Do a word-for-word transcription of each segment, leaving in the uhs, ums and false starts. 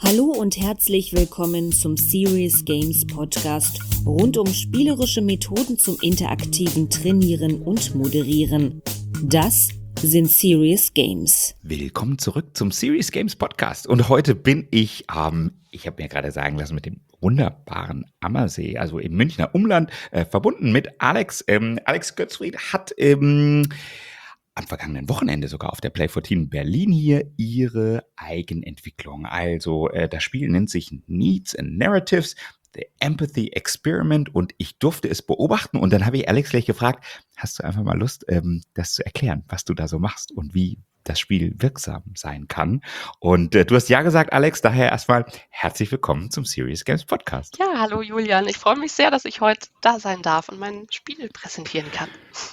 Hallo und herzlich willkommen zum Serious Games Podcast rund um spielerische Methoden zum interaktiven Trainieren und Moderieren. Das sind Serious Games. Willkommen zurück zum Serious Games Podcast. Und heute bin ich am, ähm, ich habe mir gerade sagen lassen, mit dem wunderbaren Ammersee, also im Münchner Umland, äh, verbunden mit Alex. Ähm, Alex Götzfried hat ähm, am vergangenen Wochenende sogar auf der Play vierzehn Berlin hier ihre Eigenentwicklung. Also äh, das Spiel nennt sich Needs and Narratives, The Empathy Experiment, und ich durfte es beobachten. Und dann habe ich Alex gleich gefragt, hast du einfach mal Lust, ähm, das zu erklären, was du da so machst und wie das Spiel wirksam sein kann? Und äh, du hast ja gesagt, Alex, daher erstmal herzlich willkommen zum Serious Games Podcast. Ja, hallo Julian. Ich freue mich sehr, dass ich heute da sein darf und mein Spiel präsentieren kann.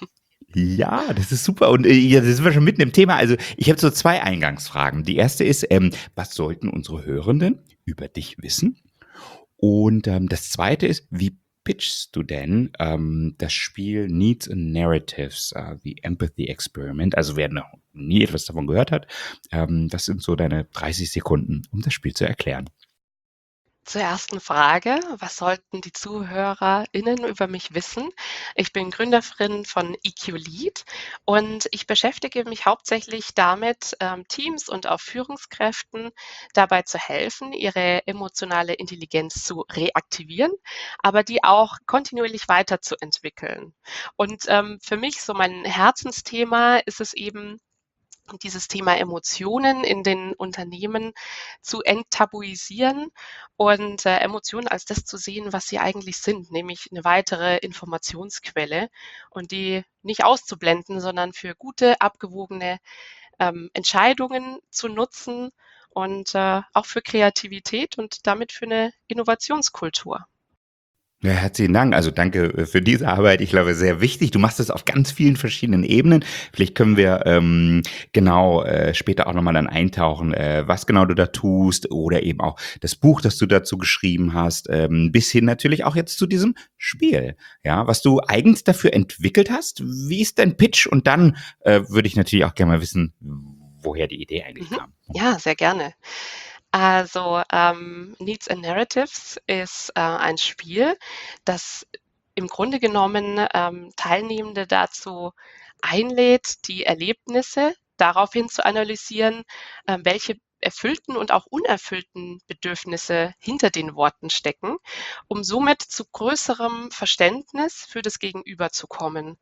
Ja, das ist super. Und äh, ja, da sind wir schon mitten im Thema. Also ich habe so zwei Eingangsfragen. Die erste ist, ähm, was sollten unsere Hörenden über dich wissen? Und ähm, das zweite ist, wie pitchst du denn ähm, das Spiel Needs and Narratives, äh, The Empathy Experiment? Also wer noch nie etwas davon gehört hat, ähm, das sind so deine dreißig Sekunden, um das Spiel zu erklären. Zur ersten Frage, was sollten die ZuhörerInnen über mich wissen? Ich bin Gründerin von E Q Lead und ich beschäftige mich hauptsächlich damit, ähm, Teams und auch Führungskräften dabei zu helfen, ihre emotionale Intelligenz zu reaktivieren, aber die auch kontinuierlich weiterzuentwickeln. Und ähm, für mich so mein Herzensthema ist es eben, dieses Thema Emotionen in den Unternehmen zu enttabuisieren und äh, Emotionen als das zu sehen, was sie eigentlich sind, nämlich eine weitere Informationsquelle und die nicht auszublenden, sondern für gute, abgewogene ähm, Entscheidungen zu nutzen und äh, auch für Kreativität und damit für eine Innovationskultur. Ja, herzlichen Dank. Also danke äh, für diese Arbeit. Ich glaube, sehr wichtig. Du machst das auf ganz vielen verschiedenen Ebenen. Vielleicht können wir ähm, genau äh, später auch nochmal dann eintauchen, äh, was genau du da tust, oder eben auch das Buch, das du dazu geschrieben hast, ähm, bis hin natürlich auch jetzt zu diesem Spiel, ja, was du eigens dafür entwickelt hast. Wie ist dein Pitch? Und dann äh, würde ich natürlich auch gerne mal wissen, woher die Idee eigentlich Mhm. kam. Ja, sehr gerne. Also, ähm, Needs and Narratives ist äh, ein Spiel, das im Grunde genommen ähm, Teilnehmende dazu einlädt, die Erlebnisse daraufhin zu analysieren, ähm, welche erfüllten und auch unerfüllten Bedürfnisse hinter den Worten stecken, um somit zu größerem Verständnis für das Gegenüber zu kommen.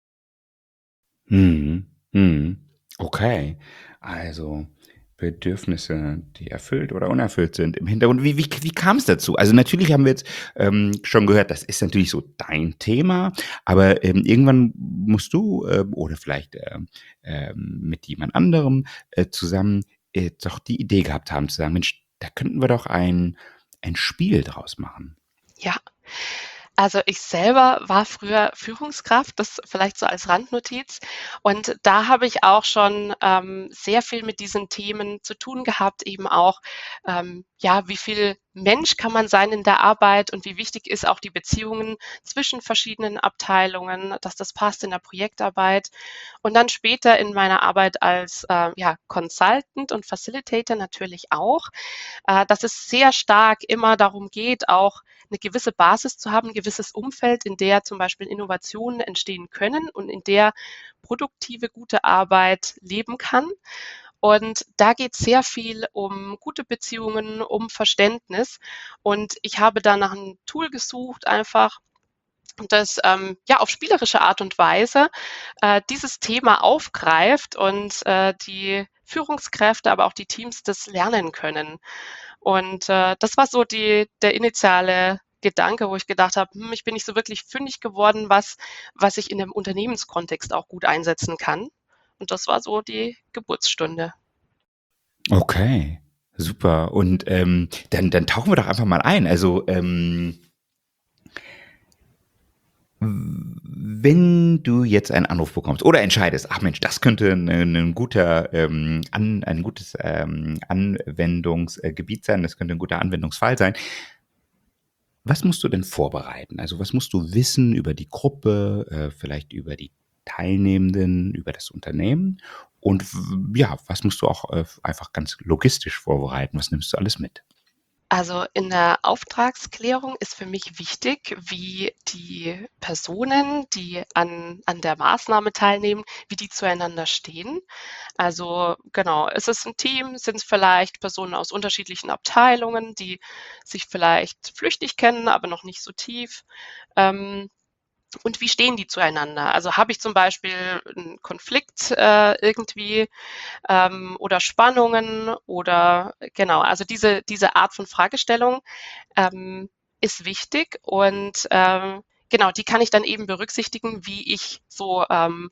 Mhm. Mhm. Okay. Also Bedürfnisse, die erfüllt oder unerfüllt sind im Hintergrund. Wie, wie, wie kam es dazu? Also natürlich haben wir jetzt ähm, schon gehört, das ist natürlich so dein Thema, aber ähm, irgendwann musst du ähm, oder vielleicht ähm, ähm, mit jemand anderem äh, zusammen äh, doch die Idee gehabt haben, zu sagen, Mensch, da könnten wir doch ein, ein Spiel draus machen. Ja. Also, ich selber war früher Führungskraft, das vielleicht so als Randnotiz. Und da habe ich auch schon, ähm, sehr viel mit diesen Themen zu tun gehabt, eben auch, ähm, ja, wie viel Mensch kann man sein in der Arbeit und wie wichtig ist auch die Beziehungen zwischen verschiedenen Abteilungen, dass das passt in der Projektarbeit. Und dann später in meiner Arbeit als, äh, ja, Consultant und Facilitator natürlich auch, äh, dass es sehr stark immer darum geht, auch eine gewisse Basis zu haben, ein gewisses Umfeld, in der zum Beispiel Innovationen entstehen können und in der produktive, gute Arbeit leben kann. Und da geht es sehr viel um gute Beziehungen, um Verständnis. Und ich habe da nach einem Tool gesucht, einfach, das ähm, ja auf spielerische Art und Weise äh, dieses Thema aufgreift und äh, die Führungskräfte, aber auch die Teams das lernen können. Und äh, das war so die, der initiale Gedanke, wo ich gedacht habe, hm, ich bin nicht so wirklich fündig geworden, was, was ich in dem Unternehmenskontext auch gut einsetzen kann. Und das war so die Geburtsstunde. Okay, super. Und ähm, dann, dann tauchen wir doch einfach mal ein. Also ähm, wenn du jetzt einen Anruf bekommst oder entscheidest, ach Mensch, das könnte ein, ein guter ähm, an, ein gutes ähm, Anwendungsgebiet sein, das könnte ein guter Anwendungsfall sein. Was musst du denn vorbereiten? Also was musst du wissen über die Gruppe, äh, vielleicht über die Teilnehmenden, über das Unternehmen? Und w- ja, was musst du auch äh, einfach ganz logistisch vorbereiten? Was nimmst du alles mit? Also in der Auftragsklärung ist für mich wichtig, wie die Personen, die an, an der Maßnahme teilnehmen, wie die zueinander stehen. Also genau, ist es ein Team? Sind es vielleicht Personen aus unterschiedlichen Abteilungen, die sich vielleicht flüchtig kennen, aber noch nicht so tief? Ähm, und wie stehen die zueinander? Also habe ich zum Beispiel einen Konflikt äh, irgendwie ähm, oder Spannungen oder genau, also diese, diese Art von Fragestellung ähm, ist wichtig und ähm, genau, die kann ich dann eben berücksichtigen, wie ich so ähm,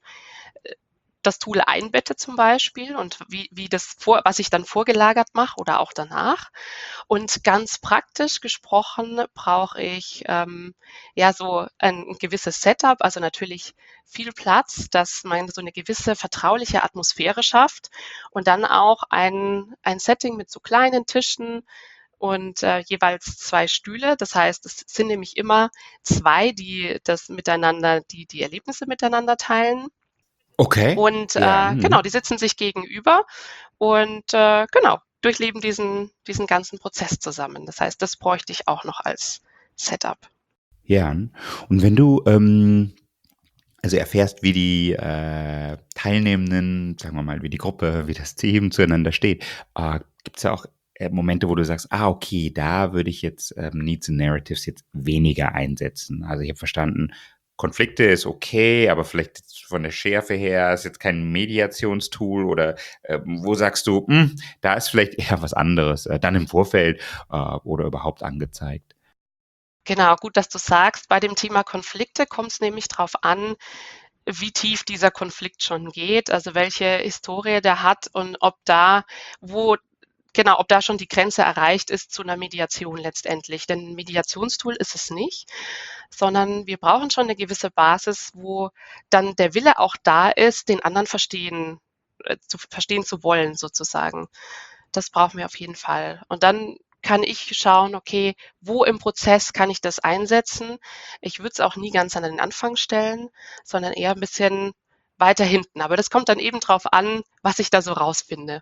das Tool einbette zum Beispiel und wie, wie das vor, was ich dann vorgelagert mache oder auch danach. Und ganz praktisch gesprochen brauche ich ähm, ja so ein, ein gewisses Setup, also natürlich viel Platz, dass man so eine gewisse vertrauliche Atmosphäre schafft und dann auch ein, ein Setting mit so kleinen Tischen und äh, jeweils zwei Stühle. Das heißt, es sind nämlich immer zwei, die das miteinander, die die Erlebnisse miteinander teilen. Okay. Und Ja. äh, genau, Mhm. die sitzen sich gegenüber und äh, genau, durchleben diesen, diesen ganzen Prozess zusammen. Das heißt, das bräuchte ich auch noch als Setup. Ja. Und wenn du ähm, also erfährst, wie die äh, Teilnehmenden, sagen wir mal, wie die Gruppe, wie das Team zueinander steht, äh, gibt es ja auch äh, Momente, wo du sagst, ah, okay, da würde ich jetzt ähm, Needs and Narratives jetzt weniger einsetzen. Also ich habe verstanden, Konflikte ist okay, aber vielleicht jetzt von der Schärfe her ist jetzt kein Mediationstool oder äh, wo sagst du, hm, da ist vielleicht eher was anderes, äh, dann im Vorfeld äh, oder überhaupt angezeigt. Genau, gut, dass du sagst. Bei dem Thema Konflikte kommt es nämlich darauf an, wie tief dieser Konflikt schon geht, also welche Historie der hat und ob da, wo genau, ob da schon die Grenze erreicht ist zu einer Mediation letztendlich. Denn 'n Mediationstool ist es nicht, sondern wir brauchen schon eine gewisse Basis, wo dann der Wille auch da ist, den anderen verstehen äh, zu verstehen zu wollen sozusagen. Das brauchen wir auf jeden Fall. Und dann kann ich schauen, okay, wo im Prozess kann ich das einsetzen? Ich würde es auch nie ganz an den Anfang stellen, sondern eher ein bisschen weiter hinten. Aber das kommt dann eben drauf an, was ich da so rausfinde.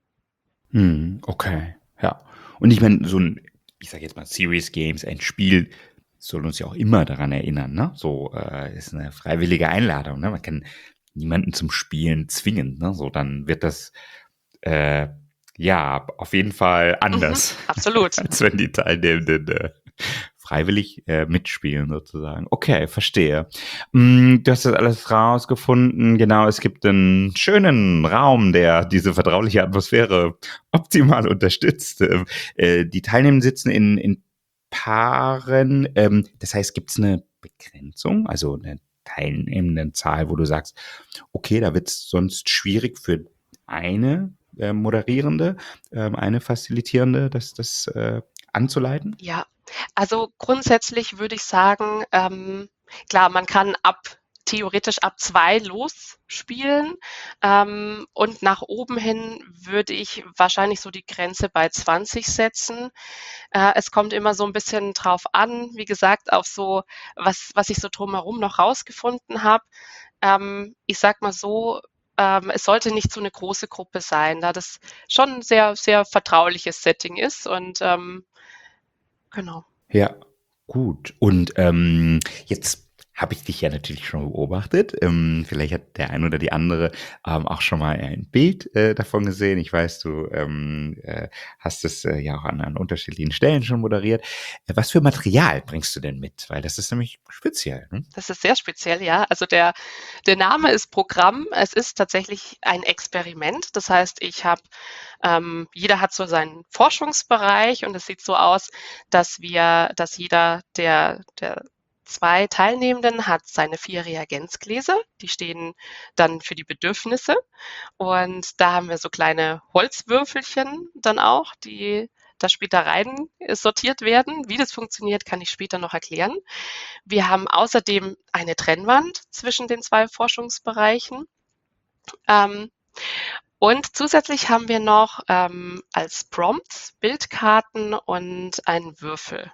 Mhm, okay, ja. Und ich meine, so ein, ich sage jetzt mal Serious Games, ein Spiel soll uns ja auch immer daran erinnern, ne? So, äh, ist eine freiwillige Einladung, ne? Man kann niemanden zum Spielen zwingen, ne? So, dann wird das, äh, ja, auf jeden Fall Mhm, anders, absolut. als wenn die Teilnehmenden, äh, freiwillig, äh, mitspielen sozusagen. Okay, verstehe. Hm, du hast das alles rausgefunden. Genau, es gibt einen schönen Raum, der diese vertrauliche Atmosphäre optimal unterstützt. Ähm, äh, die Teilnehmenden sitzen in in Paaren. Ähm, das heißt, gibt's 'ne Begrenzung, also 'ne Teilnehmendenzahl, wo du sagst: „Okay, da wird's sonst schwierig für eine, äh, Moderierende, ähm, eine Facilitierende, das das, äh, anzuleiten?“ Ja, also grundsätzlich würde ich sagen, ähm, klar, man kann ab theoretisch ab zwei losspielen, ähm, und nach oben hin würde ich wahrscheinlich so die Grenze bei zwanzig setzen. Äh, es kommt immer so ein bisschen drauf an, wie gesagt, auf so was was ich so drumherum noch rausgefunden habe. Ähm, ich sage mal so, ähm, es sollte nicht so eine große Gruppe sein, da das schon 'n sehr, sehr vertrauliches Setting ist und, ähm, genau. Ja, gut. Und ähm, jetzt habe ich dich ja natürlich schon beobachtet. Ähm, vielleicht hat der ein oder die andere ähm, auch schon mal ein Bild äh, davon gesehen. Ich weiß, du ähm, äh, hast es äh, ja auch an, an unterschiedlichen Stellen schon moderiert. Äh, was für Material bringst du denn mit? Weil das ist nämlich speziell. Ne? Das ist sehr speziell, ja. Also der der Name ist Programm. Es ist tatsächlich ein Experiment. Das heißt, ich habe ähm, jeder hat so seinen Forschungsbereich und es sieht so aus, dass wir dass jeder der der zwei Teilnehmenden hat seine vier Reagenzgläser. Die stehen dann für die Bedürfnisse. Und da haben wir so kleine Holzwürfelchen dann auch, die da später rein äh, sortiert werden. Wie das funktioniert, kann ich später noch erklären. Wir haben außerdem eine Trennwand zwischen den zwei Forschungsbereichen. Ähm, und zusätzlich haben wir noch ähm, als Prompts Bildkarten und einen Würfel.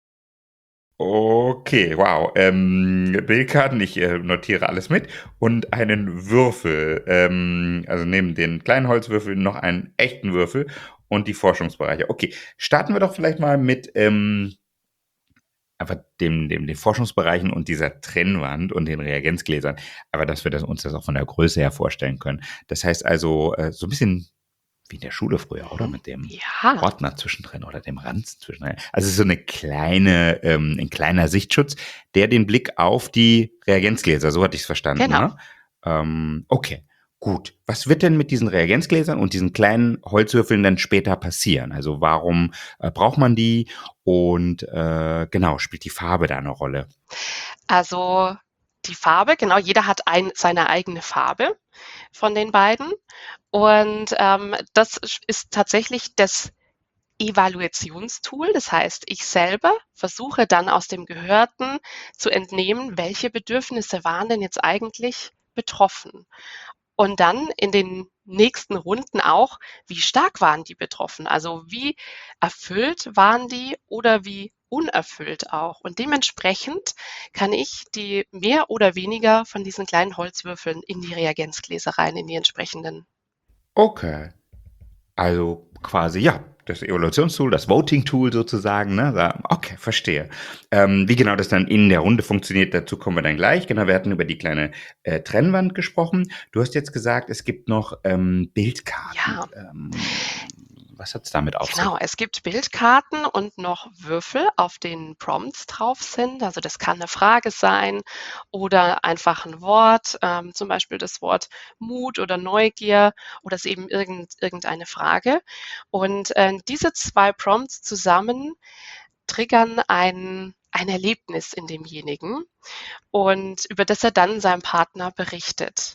Okay, wow. Ähm, Bildkarten, ich äh, notiere alles mit. Und einen Würfel. Ähm, also neben den kleinen Holzwürfeln noch einen echten Würfel. und die Forschungsbereiche. Okay, starten wir doch vielleicht mal mit ähm, einfach dem, dem, den Forschungsbereichen und dieser Trennwand und den Reagenzgläsern, aber dass wir das, uns das auch von der Größe her vorstellen können. Das heißt also, äh, so ein bisschen wie in der Schule früher, oder? Mhm. Mit dem Ja, Ordner zwischendrin oder dem Ranzen zwischendrin. Also es ist so eine kleine, ähm, ein kleiner Sichtschutz, der den Blick auf die Reagenzgläser, so hatte ich es verstanden, genau. ne? Ähm, okay, gut. Was wird denn mit diesen Reagenzgläsern und diesen kleinen Holzwürfeln dann später passieren? Also warum äh, braucht man die? Und äh, genau, spielt die Farbe da eine Rolle? Also die Farbe, genau, jeder hat ein, seine eigene Farbe von den beiden. Und ähm, das ist tatsächlich das Evaluationstool. Das heißt, ich selber versuche dann aus dem Gehörten zu entnehmen, welche Bedürfnisse waren denn jetzt eigentlich betroffen. Und dann in den nächsten Runden auch, wie stark waren die betroffen? Also wie erfüllt waren die oder wie unerfüllt auch? Und dementsprechend kann ich die mehr oder weniger von diesen kleinen Holzwürfeln in die Reagenzgläser rein, in die entsprechenden. Okay. Also quasi, ja, das Evaluationstool, das Voting-Tool sozusagen, ne? Da, okay, verstehe. Ähm, wie genau das dann in der Runde funktioniert, dazu kommen wir dann gleich. Genau, wir hatten über die kleine äh, Trennwand gesprochen. Du hast jetzt gesagt, es gibt noch ähm, Bildkarten. Ja, Ähm, was hat's damit auf genau, sich? es gibt Bildkarten und noch Würfel, auf denen Prompts drauf sind. Also das kann eine Frage sein oder einfach ein Wort, ähm, zum Beispiel das Wort Mut oder Neugier oder es ist eben irgend, irgendeine Frage. Und äh, diese zwei Prompts zusammen triggern ein, ein Erlebnis in demjenigen und über das er dann seinem Partner berichtet.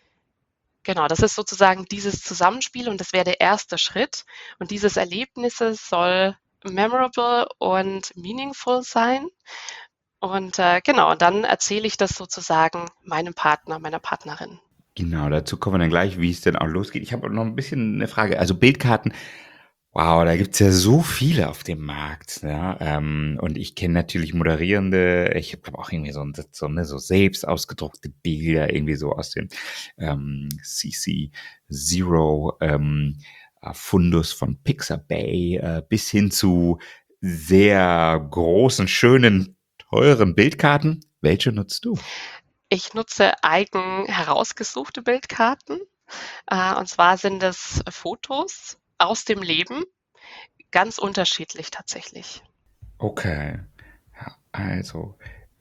Genau, das ist sozusagen dieses Zusammenspiel und das wäre der erste Schritt. Und dieses Erlebnisses soll memorable und meaningful sein. Und äh, genau, und dann erzähle ich das sozusagen meinem Partner, meiner Partnerin. Genau, dazu kommen wir dann gleich, wie es denn auch losgeht. Ich habe noch ein bisschen eine Frage. Also Bildkarten, wow, da gibt's ja so viele auf dem Markt. Ja? Ähm, und ich kenne natürlich Moderierende, ich habe auch irgendwie so, ein, so, ne, so selbst ausgedruckte Bilder, irgendwie so aus dem ähm, C C Zero ähm, äh, Fundus von Pixabay äh, bis hin zu sehr großen, schönen, teuren Bildkarten. Welche nutzt du? Ich nutze eigen herausgesuchte Bildkarten. Äh, und zwar sind es Fotos aus dem Leben, ganz unterschiedlich tatsächlich. Okay. Ja, also,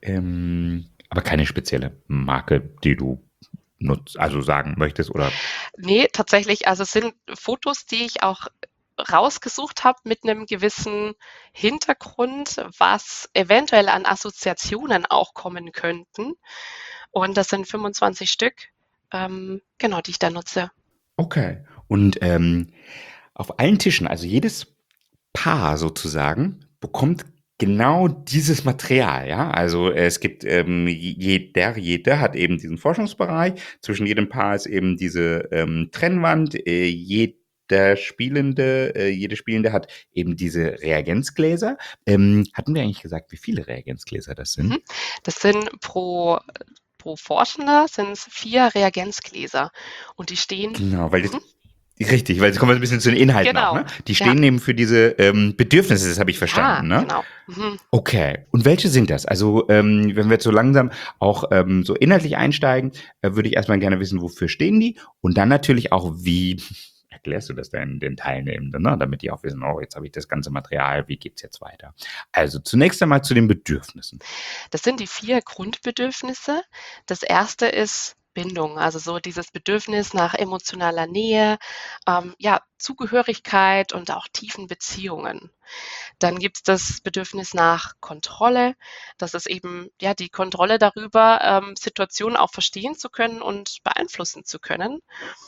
ähm, aber keine spezielle Marke, die du nutzt, also sagen möchtest, oder? Nee, tatsächlich, also es sind Fotos, die ich auch rausgesucht habe mit einem gewissen Hintergrund, was eventuell an Assoziationen auch kommen könnten. Und das sind fünfundzwanzig Stück, ähm, genau, die ich da nutze. Okay. Und ähm, auf allen Tischen, also jedes Paar sozusagen, bekommt genau dieses Material, ja. Also es gibt ähm, jeder, jeder hat eben diesen Forschungsbereich. Zwischen jedem Paar ist eben diese ähm, Trennwand. Äh, jeder Spielende, äh, jede Spielende hat eben diese Reagenzgläser. Ähm, hatten wir eigentlich gesagt, wie viele Reagenzgläser das sind? Mhm. Das sind pro, pro Forschender sind es vier Reagenzgläser und die stehen, Genau, weil das mhm, richtig, weil jetzt kommen wir ein bisschen zu den Inhalten auch, genau, ne? Die ja, stehen eben für diese ähm, Bedürfnisse, das habe ich ja, verstanden, ne? genau. Mhm. Okay. Und welche sind das? Also, ähm, wenn wir jetzt so langsam auch ähm, so inhaltlich einsteigen, äh, würde ich erstmal gerne wissen, wofür stehen die? Und dann natürlich auch, wie erklärst du das denn den Teilnehmenden, ne? Damit die auch wissen, oh, jetzt habe ich das ganze Material, wie geht's jetzt weiter? Also zunächst einmal zu den Bedürfnissen. Das sind die vier Grundbedürfnisse. Das erste ist Bindung, also so dieses Bedürfnis nach emotionaler Nähe, ähm, ja, Zugehörigkeit und auch tiefen Beziehungen. Dann gibt es das Bedürfnis nach Kontrolle. Das ist eben, ja, die Kontrolle darüber, ähm, Situationen auch verstehen zu können und beeinflussen zu können.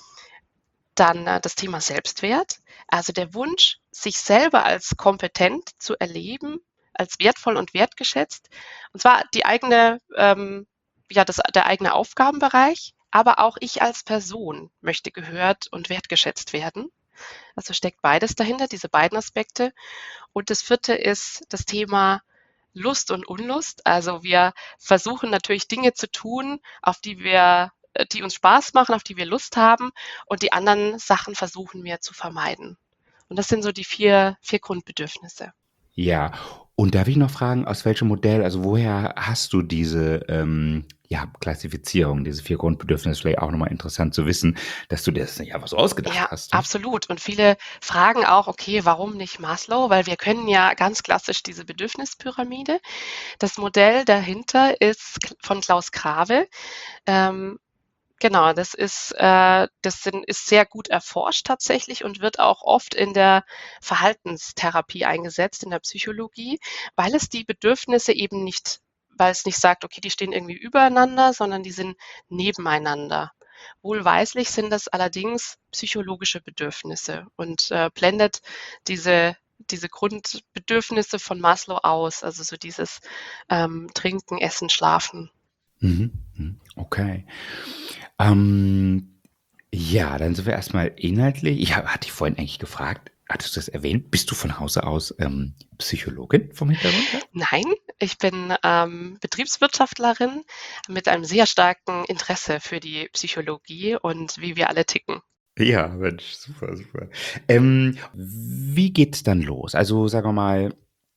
Dann äh, das Thema Selbstwert, also der Wunsch, sich selber als kompetent zu erleben, als wertvoll und wertgeschätzt. Und zwar die eigene, ähm, ja, das, der eigene Aufgabenbereich, aber auch ich als Person möchte gehört und wertgeschätzt werden. Also steckt beides dahinter, diese beiden Aspekte. Und das vierte ist das Thema Lust und Unlust. Also wir versuchen natürlich Dinge zu tun, auf die wir, äh, die uns Spaß machen, auf die wir Lust haben und die anderen Sachen versuchen wir zu vermeiden. Und das sind so die vier, vier Grundbedürfnisse. Ja, und darf ich noch fragen, aus welchem Modell, also woher hast du diese ähm, ja, Klassifizierung, diese vier Grundbedürfnisse? Vielleicht auch nochmal interessant zu wissen, dass du dir das nicht einfach so ausgedacht Ja, hast. Ne? absolut. Und viele fragen auch, okay, warum nicht Maslow? Weil wir können ja ganz klassisch diese Bedürfnispyramide. Das Modell dahinter ist von Klaus Grave. Ähm, Genau, das ist, äh, das sind, ist sehr gut erforscht tatsächlich und wird auch oft in der Verhaltenstherapie eingesetzt, in der Psychologie, weil es die Bedürfnisse eben nicht, weil es nicht sagt, okay, die stehen irgendwie übereinander, sondern die sind nebeneinander. Wohlweislich sind das allerdings psychologische Bedürfnisse und äh, blendet diese, diese Grundbedürfnisse von Maslow aus, also so dieses ähm, Trinken, Essen, Schlafen. Mhm, mhm, okay. Ähm, ja, dann sind wir erstmal inhaltlich. Ich hab, hatte dich vorhin eigentlich gefragt, hattest du das erwähnt? Bist du von Hause aus ähm, Psychologin vom Hintergrund her? Nein, ich bin ähm, Betriebswirtschaftlerin mit einem sehr starken Interesse für die Psychologie und wie wir alle ticken. Ja, Mensch, super, super. Ähm, wie geht's dann los? Also sagen wir mal,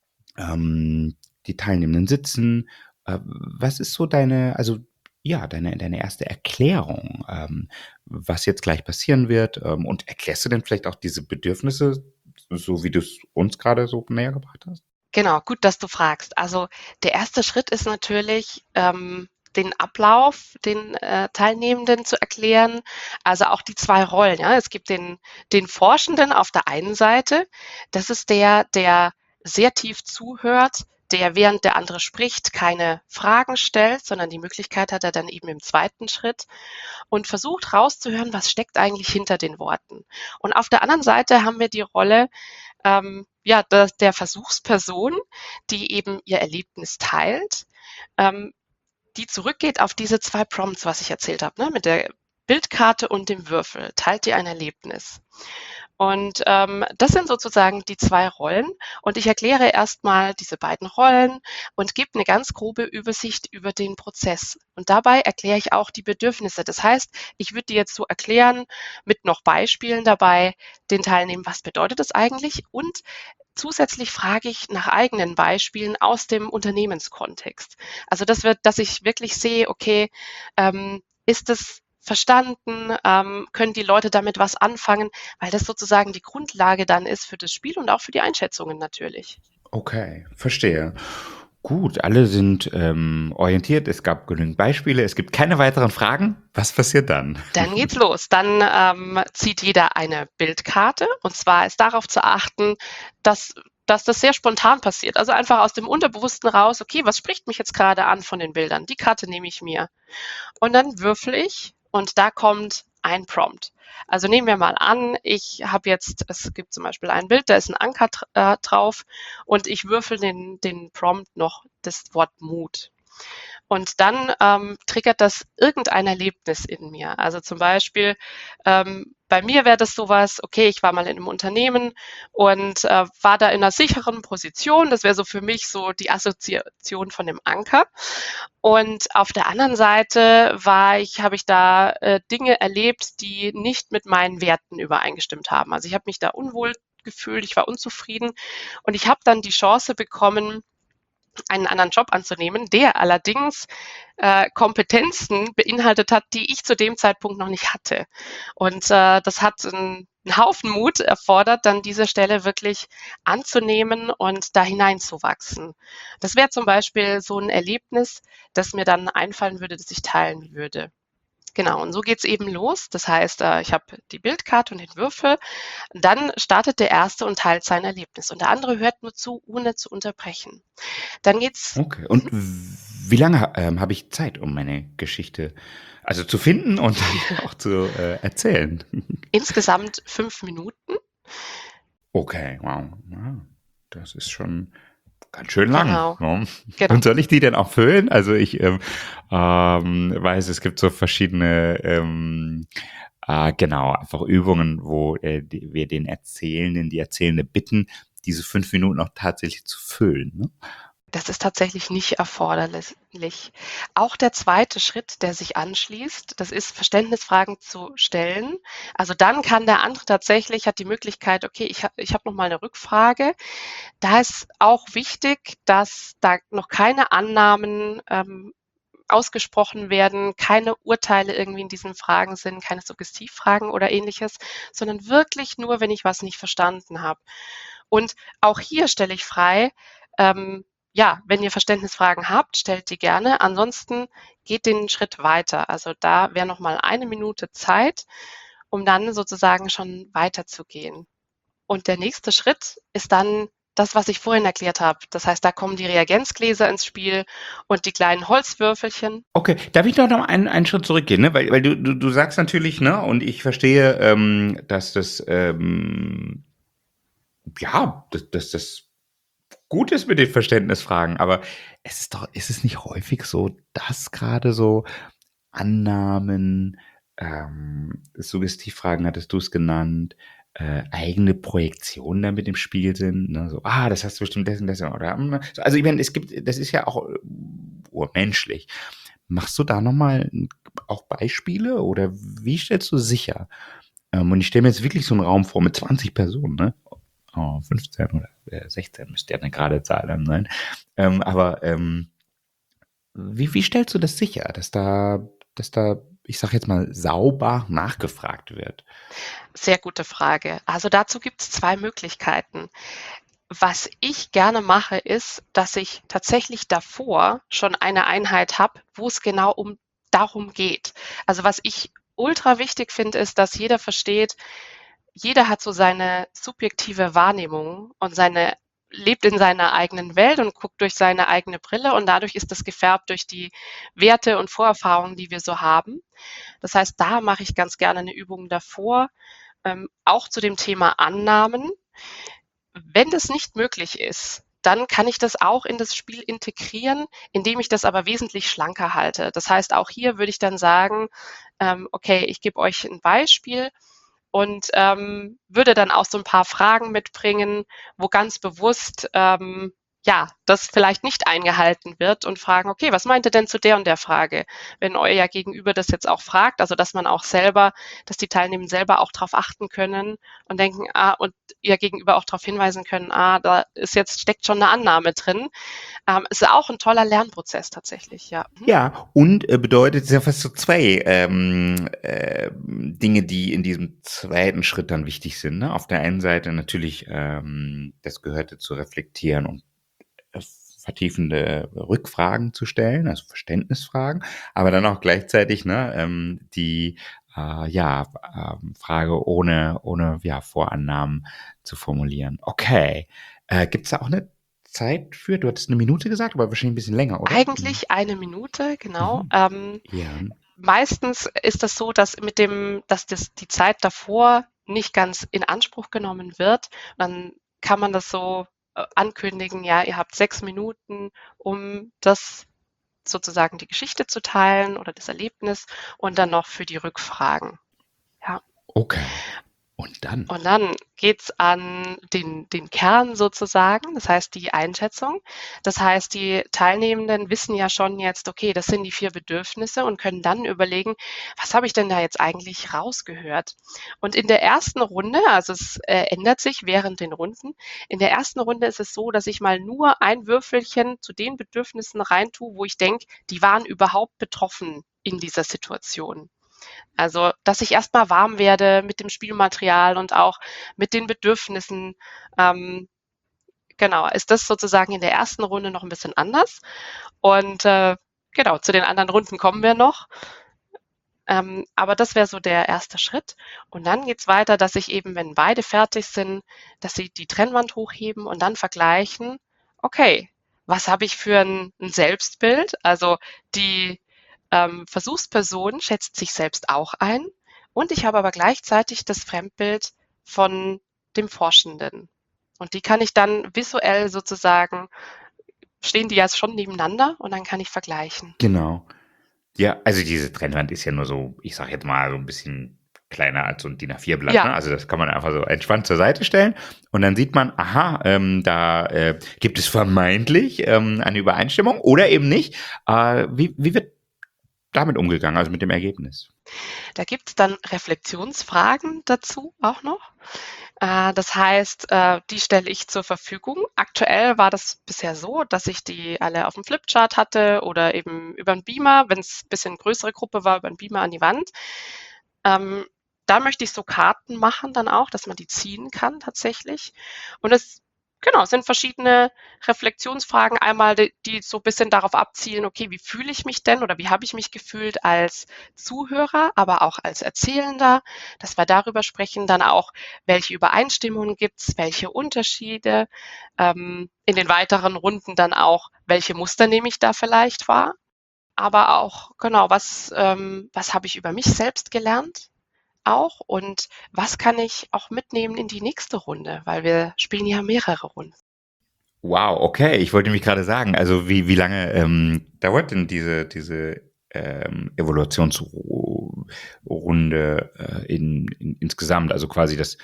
ähm, die Teilnehmenden sitzen. Äh, was ist so deine, also ja, deine, deine erste Erklärung, ähm, was jetzt gleich passieren wird? Ähm, und erklärst du denn vielleicht auch diese Bedürfnisse, so wie du es uns gerade so näher gebracht hast? Genau, gut, dass du fragst. Also der erste Schritt ist natürlich, ähm, den Ablauf den äh, Teilnehmenden zu erklären, also auch die zwei Rollen. Ja? Es gibt den, den Forschenden auf der einen Seite, das ist der, der sehr tief zuhört, der während der andere spricht keine Fragen stellt, sondern die Möglichkeit hat er dann eben im zweiten Schritt und versucht rauszuhören, was steckt eigentlich hinter den Worten. Und auf der anderen Seite haben wir die Rolle ähm, ja, der, der Versuchsperson, die eben ihr Erlebnis teilt, ähm, die zurückgeht auf diese zwei Prompts, was ich erzählt habe, ne? Mit der Bildkarte und dem Würfel. Teilt ihr ein Erlebnis. Und ähm, das sind sozusagen die zwei Rollen. Und ich erkläre erstmal diese beiden Rollen und gebe eine ganz grobe Übersicht über den Prozess. Und dabei erkläre ich auch die Bedürfnisse. Das heißt, ich würde dir jetzt so erklären, mit noch Beispielen dabei, den Teilnehmern, was bedeutet das eigentlich? Und zusätzlich frage ich nach eigenen Beispielen aus dem Unternehmenskontext. Also das wird, dass ich wirklich sehe, okay, ähm, ist es verstanden, ähm, können die Leute damit was anfangen, weil das sozusagen die Grundlage dann ist für das Spiel und auch für die Einschätzungen natürlich. Okay, verstehe. Gut, alle sind ähm, orientiert. Es gab genügend Beispiele. Es gibt keine weiteren Fragen. Was passiert dann? Dann geht's los. Dann ähm, zieht jeder eine Bildkarte und zwar ist darauf zu achten, dass dass das sehr spontan passiert. Also einfach aus dem Unterbewussten raus, okay, was spricht mich jetzt gerade an von den Bildern? Die Karte nehme ich mir. Und dann würfel ich und da kommt ein Prompt. Also nehmen wir mal an, ich habe jetzt, es gibt zum Beispiel ein Bild, da ist ein Anker äh, drauf und ich würfel den, den Prompt noch das Wort Mut. Und dann ähm, triggert das irgendein Erlebnis in mir. Also zum Beispiel, ähm, bei mir wäre das sowas, okay, ich war mal in einem Unternehmen und äh, war da in einer sicheren Position. Das wäre so für mich so die Assoziation von dem Anker. Und auf der anderen Seite war ich, habe ich da äh, Dinge erlebt, die nicht mit meinen Werten übereingestimmt haben. Also ich habe mich da unwohl gefühlt, ich war unzufrieden und ich habe dann die Chance bekommen, einen anderen Job anzunehmen, der allerdings äh, Kompetenzen beinhaltet hat, die ich zu dem Zeitpunkt noch nicht hatte. Und äh, das hat einen, einen Haufen Mut erfordert, dann diese Stelle wirklich anzunehmen und da hineinzuwachsen. Das wäre zum Beispiel so ein Erlebnis, das mir dann einfallen würde, das ich teilen würde. Genau, und so geht's eben los. Das heißt, äh, ich habe die Bildkarte und den Würfel. Dann startet der Erste und teilt sein Erlebnis. Und der andere hört nur zu, ohne zu unterbrechen. Dann geht's Okay. Und wie lange ähm, habe ich Zeit, um meine Geschichte also zu finden und dann auch zu äh, erzählen? insgesamt fünf Minuten. Okay, wow. Ja, das ist schon ganz schön lang. Genau, Ne? genau. Und soll ich die denn auch füllen? Also ich ähm, ähm, weiß, es gibt so verschiedene, ähm, äh, genau, einfach Übungen, wo äh, die, wir den Erzählenden, die Erzählende bitten, diese fünf Minuten auch tatsächlich zu füllen. Ne? Das ist tatsächlich nicht erforderlich. Auch der zweite Schritt, der sich anschließt, das ist, Verständnisfragen zu stellen. Also dann kann der andere tatsächlich, hat die Möglichkeit, okay, ich, ha, ich habe noch mal eine Rückfrage. Da ist auch wichtig, dass da noch keine Annahmen ähm, ausgesprochen werden, keine Urteile irgendwie in diesen Fragen sind, keine Suggestivfragen oder ähnliches, sondern wirklich nur, wenn ich was nicht verstanden habe. Und auch hier stelle ich frei, ähm, ja, wenn ihr Verständnisfragen habt, stellt die gerne. Ansonsten geht den Schritt weiter. Also da wäre noch mal eine Minute Zeit, um dann sozusagen schon weiterzugehen. Und der nächste Schritt ist dann das, was ich vorhin erklärt habe. Das heißt, da kommen die Reagenzgläser ins Spiel und die kleinen Holzwürfelchen. Okay, darf ich doch noch einen, einen Schritt zurückgehen, ne? Weil, weil du, du, du sagst natürlich, ne, und ich verstehe, ähm, dass das, ähm, ja, dass, dass das gut ist mit den Verständnisfragen, aber es ist doch, ist es nicht häufig so, dass gerade so Annahmen, ähm, Suggestivfragen hattest du es genannt, äh, eigene Projektionen da mit im Spiel sind, ne? So, ah, das hast du bestimmt das und das oder hm, so, also ich meine, es gibt, das ist ja auch äh, urmenschlich. Machst du da nochmal auch Beispiele oder wie stellst du sicher? Ähm, und ich stelle mir jetzt wirklich so einen Raum vor mit zwanzig Personen, ne? Oh, fünfzehn oder äh, sechzehn müsste ja eine gerade Zahl dann sein. Ähm, aber ähm, wie, wie stellst du das sicher, dass da, dass da, ich sag jetzt mal, sauber nachgefragt wird? Sehr gute Frage. Also dazu gibt es zwei Möglichkeiten. Was ich gerne mache, ist, dass ich tatsächlich davor schon eine Einheit habe, wo es genau um darum geht. Also was ich ultra wichtig finde, ist, dass jeder versteht, jeder hat so seine subjektive Wahrnehmung und seine lebt in seiner eigenen Welt und guckt durch seine eigene Brille und dadurch ist das gefärbt durch die Werte und Vorerfahrungen, die wir so haben. Das heißt, da mache ich ganz gerne eine Übung davor, ähm, auch zu dem Thema Annahmen. Wenn das nicht möglich ist, dann kann ich das auch in das Spiel integrieren, indem ich das aber wesentlich schlanker halte. Das heißt, auch hier würde ich dann sagen, ähm, okay, ich gebe euch ein Beispiel und ähm, würde dann auch so ein paar Fragen mitbringen, wo ganz bewusst ähm, ja, das vielleicht nicht eingehalten wird und fragen, okay, was meint ihr denn zu der und der Frage? Wenn euer Gegenüber das jetzt auch fragt, also dass man auch selber, dass die Teilnehmer selber auch darauf achten können und denken, ah, und ihr Gegenüber auch darauf hinweisen können, ah, da ist jetzt, steckt schon eine Annahme drin. Ähm, ist auch ein toller Lernprozess tatsächlich, ja. Mhm. Ja, und äh, bedeutet ja fast so zwei ähm, äh, Dinge, die in diesem zweiten Schritt dann wichtig sind. Ne? Auf der einen Seite natürlich ähm, das Gehörte zu reflektieren und äh, vertiefende Rückfragen zu stellen, also Verständnisfragen, aber dann auch gleichzeitig ne, ähm, die äh, ja, äh, Frage ohne, ohne ja, Vorannahmen zu formulieren. Okay. Äh, Gibt es da auch eine Zeit für? Du hattest eine Minute gesagt, aber wahrscheinlich ein bisschen länger, oder? Eigentlich eine Minute, genau. Mhm. Ähm, Ja. meistens ist das so, dass mit dem, dass das die Zeit davor nicht ganz in Anspruch genommen wird. Dann kann man das so äh, ankündigen, ja, ihr habt sechs Minuten, um das sozusagen die Geschichte zu teilen oder das Erlebnis und dann noch für die Rückfragen. Ja. Okay. Und dann? Und dann geht's an den, den Kern sozusagen, das heißt die Einschätzung. Das heißt, die Teilnehmenden wissen ja schon jetzt, okay, das sind die vier Bedürfnisse und können dann überlegen, was habe ich denn da jetzt eigentlich rausgehört? Und in der ersten Runde, also es äh, ändert sich während den Runden, in der ersten Runde ist es so, dass ich mal nur ein Würfelchen zu den Bedürfnissen reintue, wo ich denke, die waren überhaupt betroffen in dieser Situation. Also, dass ich erst mal warm werde mit dem Spielmaterial und auch mit den Bedürfnissen. Ähm, genau, ist das sozusagen in der ersten Runde noch ein bisschen anders. Und äh, genau, zu den anderen Runden kommen wir noch. Ähm, aber das wäre so der erste Schritt. Und dann geht's weiter, dass ich eben, wenn beide fertig sind, dass sie die Trennwand hochheben und dann vergleichen, okay, was habe ich für ein, ein Selbstbild? Also die ähm, Versuchsperson schätzt sich selbst auch ein und ich habe aber gleichzeitig das Fremdbild von dem Forschenden. Und die kann ich dann visuell sozusagen, stehen die ja schon nebeneinander und dann kann ich vergleichen. Genau. Ja, also diese Trennwand ist ja nur so, ich sag jetzt mal, so ein bisschen kleiner als so ein D I N A vier Blatt. Ja. Ne? Also das kann man einfach so entspannt zur Seite stellen und dann sieht man, aha, ähm, da äh, gibt es vermeintlich ähm, eine Übereinstimmung oder eben nicht. Äh, wie, wie wird damit umgegangen, also mit dem Ergebnis? Da gibt es dann Reflexionsfragen dazu auch noch. Äh, das heißt, äh, die stelle ich zur Verfügung. Aktuell war das bisher so, dass ich die alle auf dem Flipchart hatte oder eben über 'n Beamer, wenn es ein bisschen größere Gruppe war, über 'n Beamer an die Wand. Ähm, da möchte ich so Karten machen dann auch, dass man die ziehen kann tatsächlich. Und es genau, es sind verschiedene Reflexionsfragen. Einmal, die die so ein bisschen darauf abzielen: „Okay, wie fühle ich mich denn oder wie habe ich mich gefühlt als Zuhörer, aber auch als Erzählender?“ Dass wir darüber sprechen. Dann auch, welche Übereinstimmungen gibt's, welche Unterschiede? Ähm, in den weiteren Runden dann auch, welche Muster nehme ich da vielleicht wahr? Aber auch, genau, was, ähm, was habe ich über mich selbst gelernt auch und was kann ich auch mitnehmen in die nächste Runde, weil wir spielen ja mehrere Runden. Wow, okay, ich wollte mich gerade sagen, also wie, wie lange ähm, dauert denn diese, diese ähm, Evaluationsrunde äh, in, in, insgesamt? Also quasi das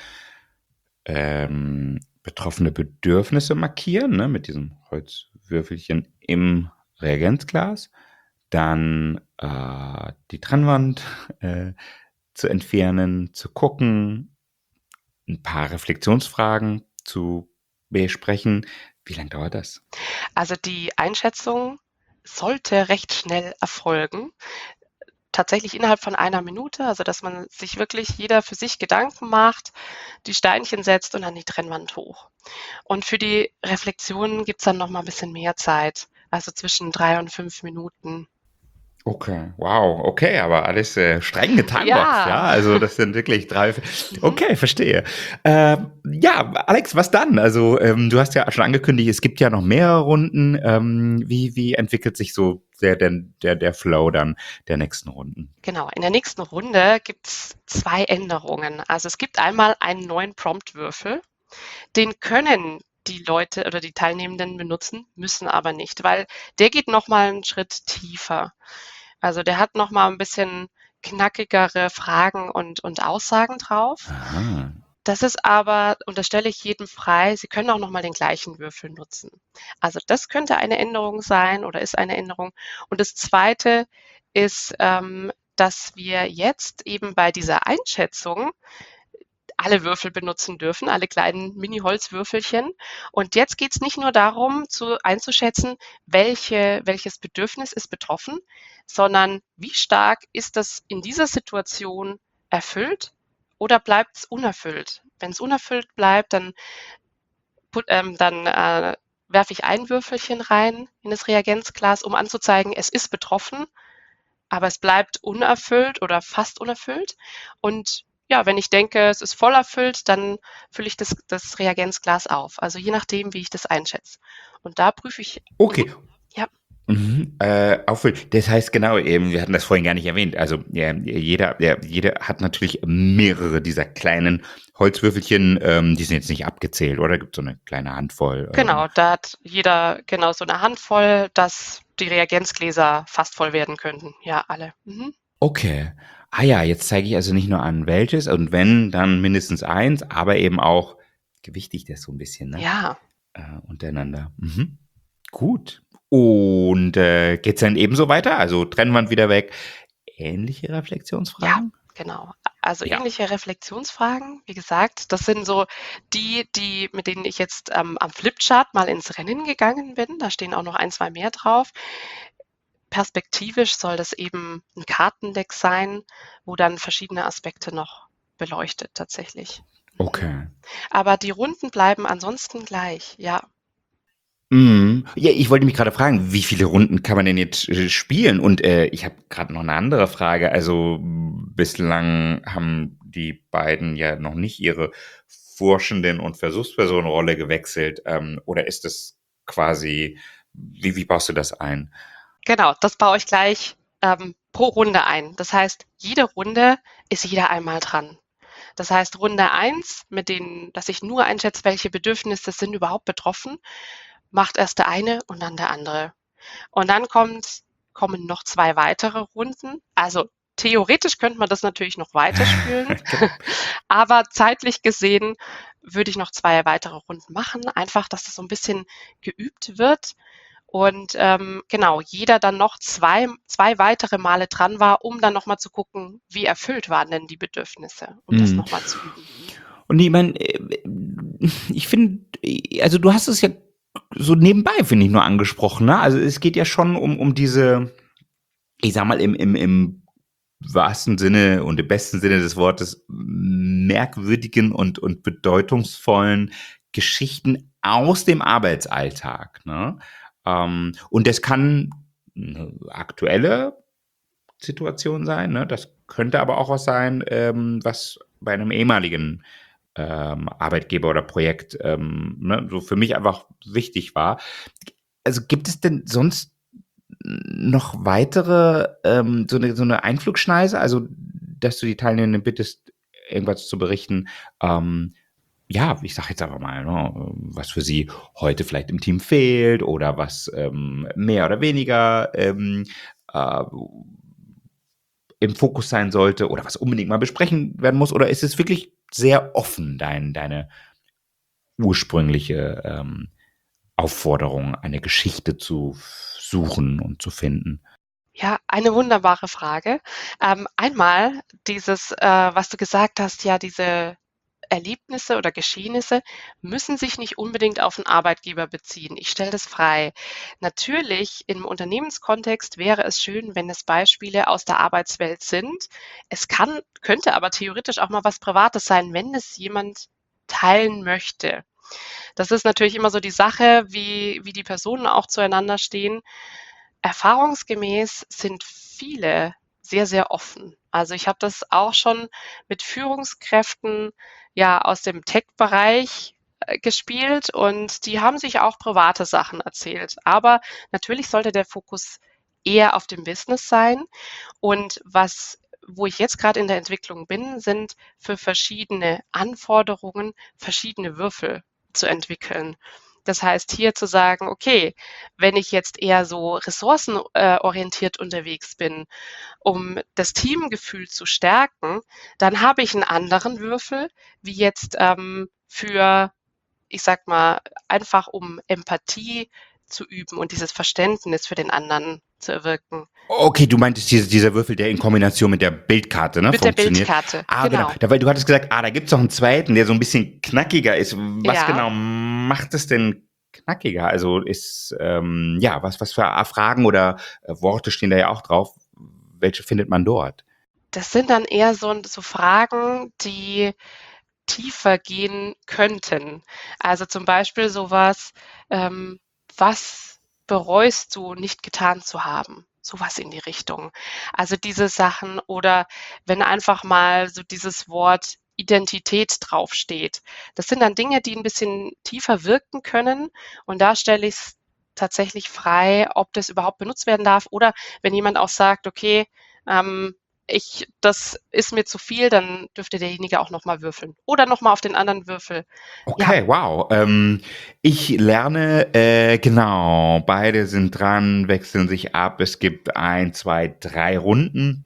ähm, betroffene Bedürfnisse markieren, ne, mit diesem Holzwürfelchen im Reagenzglas, dann äh, die Trennwand äh, zu entfernen, zu gucken, ein paar Reflexionsfragen zu besprechen. Wie lange dauert das? Also die Einschätzung sollte recht schnell erfolgen. Tatsächlich innerhalb von einer Minute, also dass man sich wirklich jeder für sich Gedanken macht, die Steinchen setzt und dann die Trennwand hoch. Und für die Reflexionen gibt's dann noch mal 'n bisschen mehr Zeit, also zwischen drei und fünf Minuten. Okay, wow, okay, aber alles äh, streng getimeboxt, ja? Ja. Also das sind wirklich drei. Mhm. Okay, verstehe. Ähm, ja, Alex, was dann? Also ähm, du hast ja schon angekündigt, es gibt ja noch mehrere Runden. Ähm, wie, wie entwickelt sich so der, der, der, der Flow dann der nächsten Runden? Genau, in der nächsten Runde gibt's zwei Änderungen. Also, es gibt einmal einen neuen Promptwürfel. Den können die Leute oder die Teilnehmenden benutzen, müssen aber nicht, weil der geht noch mal 'n Schritt tiefer. Also, der hat noch mal 'n bisschen knackigere Fragen und und Aussagen drauf. Aha. Das ist aber und das stelle ich jedem frei, Sie können auch noch mal den gleichen Würfel nutzen. Also, das könnte eine Änderung sein oder ist eine Änderung. Und das Zweite ist, ähm, dass wir jetzt eben bei dieser Einschätzung alle Würfel benutzen dürfen, alle kleinen Mini-Holzwürfelchen. Und jetzt geht's nicht nur darum, zu einzuschätzen, welche welches Bedürfnis ist betroffen, sondern wie stark ist das in dieser Situation erfüllt oder bleibt's unerfüllt? Wenn's unerfüllt bleibt, dann put ähm, dann, äh, werfe ich ein Würfelchen rein in das Reagenzglas, um anzuzeigen, es ist betroffen, aber es bleibt unerfüllt oder fast unerfüllt. Und ja, wenn ich denke, es ist voll erfüllt, dann fülle ich das, das Reagenzglas auf. Also je nachdem, wie ich das einschätze. Und da prüfe ich, mhm, Okay. ja, Mhm, äh, auffüllen. Das heißt genau, eben, wir hatten das vorhin gar nicht erwähnt. Also ja, jeder, ja, jeder hat natürlich mehrere dieser kleinen Holzwürfelchen. Ähm, die sind jetzt nicht abgezählt, oder? Gibt so eine kleine Handvoll. Ähm. genau, da hat jeder genau so eine Handvoll, dass die Reagenzgläser fast voll werden könnten. Ja, alle. Mhm. Okay. Ah ja, jetzt zeige ich also nicht nur an welches und wenn, dann mindestens eins, aber eben auch gewichtig das so ein bisschen, ne? Ja, Äh, untereinander. Mhm. Gut. Und äh, geht's dann ebenso weiter? Also Trennwand wieder weg. Ähnliche ja, Reflexionsfragen? genau. Also Ja. ähnliche Reflexionsfragen, wie gesagt, das sind so die, die mit denen ich jetzt, ähm, am Flipchart mal ins Rennen gegangen bin. Da stehen auch noch ein, zwei mehr drauf. Perspektivisch soll das eben 'n Kartendeck sein, wo dann verschiedene Aspekte noch beleuchtet tatsächlich. Mhm. Okay. Aber die Runden bleiben ansonsten gleich, ja. Mhm. Ja, ich wollte mich gerade fragen, wie viele Runden kann man denn jetzt äh, spielen? Und äh, ich habe gerade noch eine andere Frage. Also m, bislang haben die beiden ja noch nicht ihre Forschenden- und Versuchspersonenrolle gewechselt. Ähm, oder ist es quasi, wie, wie baust du das ein? Genau, das baue ich gleich, ähm, pro Runde ein. Das heißt, jede Runde ist jeder einmal dran. Das heißt, Runde eins, mit denen dass ich nur einschätze, welche Bedürfnisse sind überhaupt betroffen, macht erst der eine und dann der andere. Und dann kommt kommen noch zwei weitere Runden. Also, theoretisch könnte man das natürlich noch weiterspielen, aber zeitlich gesehen würde ich noch zwei weitere Runden machen, einfach, dass das so ein bisschen geübt wird und ähm, genau, jeder dann noch zwei, zwei weitere Male dran war, um dann nochmal zu gucken, wie erfüllt waren denn die Bedürfnisse, um das Mhm. nochmal zu üben. Und ich meine, ich finde, also du hast es ja so nebenbei, finde ich, nur angesprochen, ne? Also es geht ja schon um, um diese, ich sag mal, im, im, im wahrsten Sinne und im besten Sinne des Wortes merkwürdigen und, und bedeutungsvollen Geschichten aus dem Arbeitsalltag, ne? Ähm, und das kann eine aktuelle Situation sein, ne? Das könnte aber auch was sein, ähm, was bei einem ehemaligen ähm, Arbeitgeber oder Projekt ähm, ne, so für mich einfach wichtig war. Also gibt es denn sonst noch weitere, ähm, so eine so eine Einflugschneise, also dass du die Teilnehmenden bittest, irgendwas zu berichten, ähm, ja, ich sage jetzt einfach mal, ne, was für sie heute vielleicht im Team fehlt oder was ähm, mehr oder weniger ähm, äh, im Fokus sein sollte oder was unbedingt mal besprechen werden muss? Oder ist es wirklich sehr offen, dein, deine ursprüngliche ähm, Aufforderung, eine Geschichte zu suchen und zu finden? Ja, eine wunderbare Frage. Ähm, einmal dieses, äh, was du gesagt hast, ja, diese Erlebnisse oder Geschehnisse müssen sich nicht unbedingt auf 'n Arbeitgeber beziehen. Ich stelle das frei. Natürlich, im Unternehmenskontext wäre es schön, wenn es Beispiele aus der Arbeitswelt sind. Es kann könnte aber theoretisch auch mal was Privates sein, wenn es jemand teilen möchte. Das ist natürlich immer so die Sache, wie wie die Personen auch zueinander stehen. Erfahrungsgemäß sind viele sehr, sehr offen. Also, ich habe das auch schon mit Führungskräften, ja, aus dem Tech-Bereich, äh, gespielt und die haben sich auch private Sachen erzählt. Aber natürlich sollte der Fokus eher auf dem Business sein. Und was wo ich jetzt gerade in der Entwicklung bin, sind für verschiedene Anforderungen verschiedene Würfel zu entwickeln. Das heißt, hier zu sagen: „Okay, wenn ich jetzt eher so ressourcenorientiert äh, orientiert unterwegs bin, um das Teamgefühl zu stärken, dann habe ich einen anderen Würfel, wie jetzt, ähm, für, ich sage mal, einfach um Empathie zu üben und dieses Verständnis für den anderen zu erwirken. Okay, du meintest diese, dieser Würfel, der in Kombination mit der Bildkarte ne, Mit der funktioniert. Bildkarte, Ah, genau. genau. Da, weil du hattest gesagt, ah, da gibt's noch einen zweiten, der so ein bisschen knackiger ist. Was Ja. genau macht es denn knackiger? Also ist, ähm, ja, was, was für Fragen oder äh, Worte stehen da ja auch drauf? Welche findet man dort? Das sind dann eher so so Fragen, die tiefer gehen könnten. Also, zum Beispiel sowas, ähm: „Was bereust du nicht getan zu haben?“ Sowas in die Richtung. Also, diese Sachen oder wenn einfach mal so dieses Wort Identität draufsteht. Das sind dann Dinge, die 'n bisschen tiefer wirken können und da stelle ich's tatsächlich frei, ob das überhaupt benutzt werden darf oder wenn jemand auch sagt: „Okay, ähm, ich das ist mir zu viel“, dann dürfte derjenige auch noch mal würfeln oder noch mal auf den anderen Würfel. Ja, Okay, wow. Ähm, ich lerne, äh, genau, beide sind dran, wechseln sich ab. Es gibt ein, zwei, drei Runden,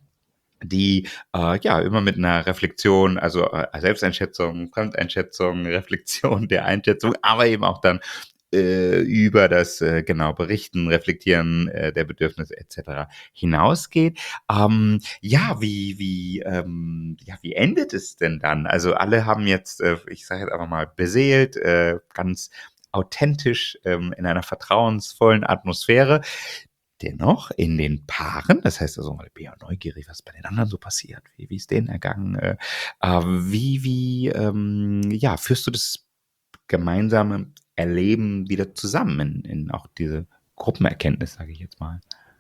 die äh, ja immer mit einer Reflexion, also äh, Selbsteinschätzung, Fremdeinschätzung, Reflexion der Einschätzung, aber eben auch dann äh, über das äh, genau Berichten, Reflektieren äh, der Bedürfnisse et cetera hinausgeht. Ähm, ja, wie wie ähm, ja, wie endet es denn dann? Also alle haben jetzt, äh, ich sage jetzt einfach mal beseelt, äh, ganz authentisch ähm, in einer vertrauensvollen Atmosphäre. Dennoch in den Paaren, das heißt also, ich bin ja neugierig, was bei den anderen so passiert. Wie, wie ist denen ergangen? Äh, äh, wie, wie, ähm, ja, führst du das gemeinsame Erleben wieder zusammen in, in auch diese Gruppenerkenntnis, sage ich jetzt mal?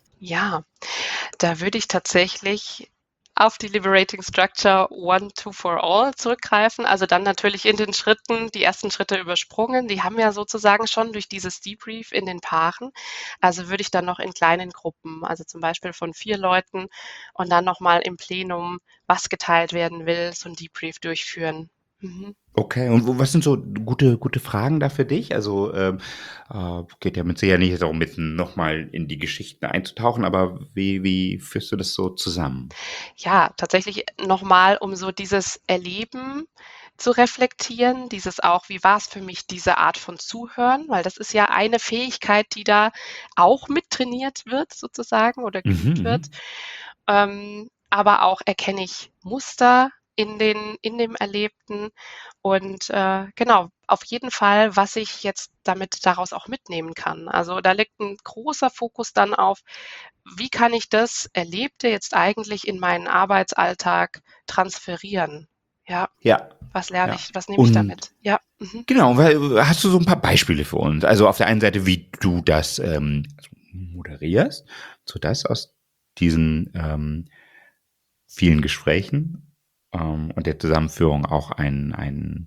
ja, da würde ich tatsächlich auf die Liberating Structure One, Two for All zurückgreifen. Also dann natürlich in den Schritten, die ersten Schritte übersprungen. Die haben wir sozusagen schon durch dieses Debrief in den Paaren. Also würde ich dann noch in kleinen Gruppen, also zum Beispiel von vier Leuten und dann noch mal im Plenum, was geteilt werden will, so ein Debrief durchführen. Mhm. Okay, und wo- was sind so gute, gute Fragen da für dich? Also ähm, äh, geht ja mit Sicherheit nicht darum, mit nochmal in die Geschichten einzutauchen, aber wie, wie führst du das so zusammen? Ja, tatsächlich nochmal, um so dieses Erleben zu reflektieren, dieses auch, wie war es für mich, diese Art von Zuhören, weil das ist ja eine Fähigkeit, die da auch mit trainiert wird sozusagen oder Mhm, geübt wird. mhm. Ähm, aber auch erkenne ich Muster in den in dem Erlebten und, äh, genau, auf jeden Fall, was ich jetzt damit daraus auch mitnehmen kann. Also, da liegt ein großer Fokus dann auf: Wie kann ich das Erlebte jetzt eigentlich in meinen Arbeitsalltag transferieren? Ja, Ja, was lerne ja. ich was nehme ich Und damit? Ja, mhm. genau, weil, hast du so ein paar Beispiele für uns? Also auf der einen Seite, wie du das ähm, moderierst, sodass aus diesen ähm, vielen Gesprächen ähm, und der Zusammenführung auch ein, ein,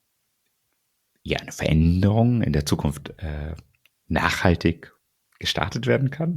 ja, eine Veränderung in der Zukunft äh, nachhaltig gestartet werden kann.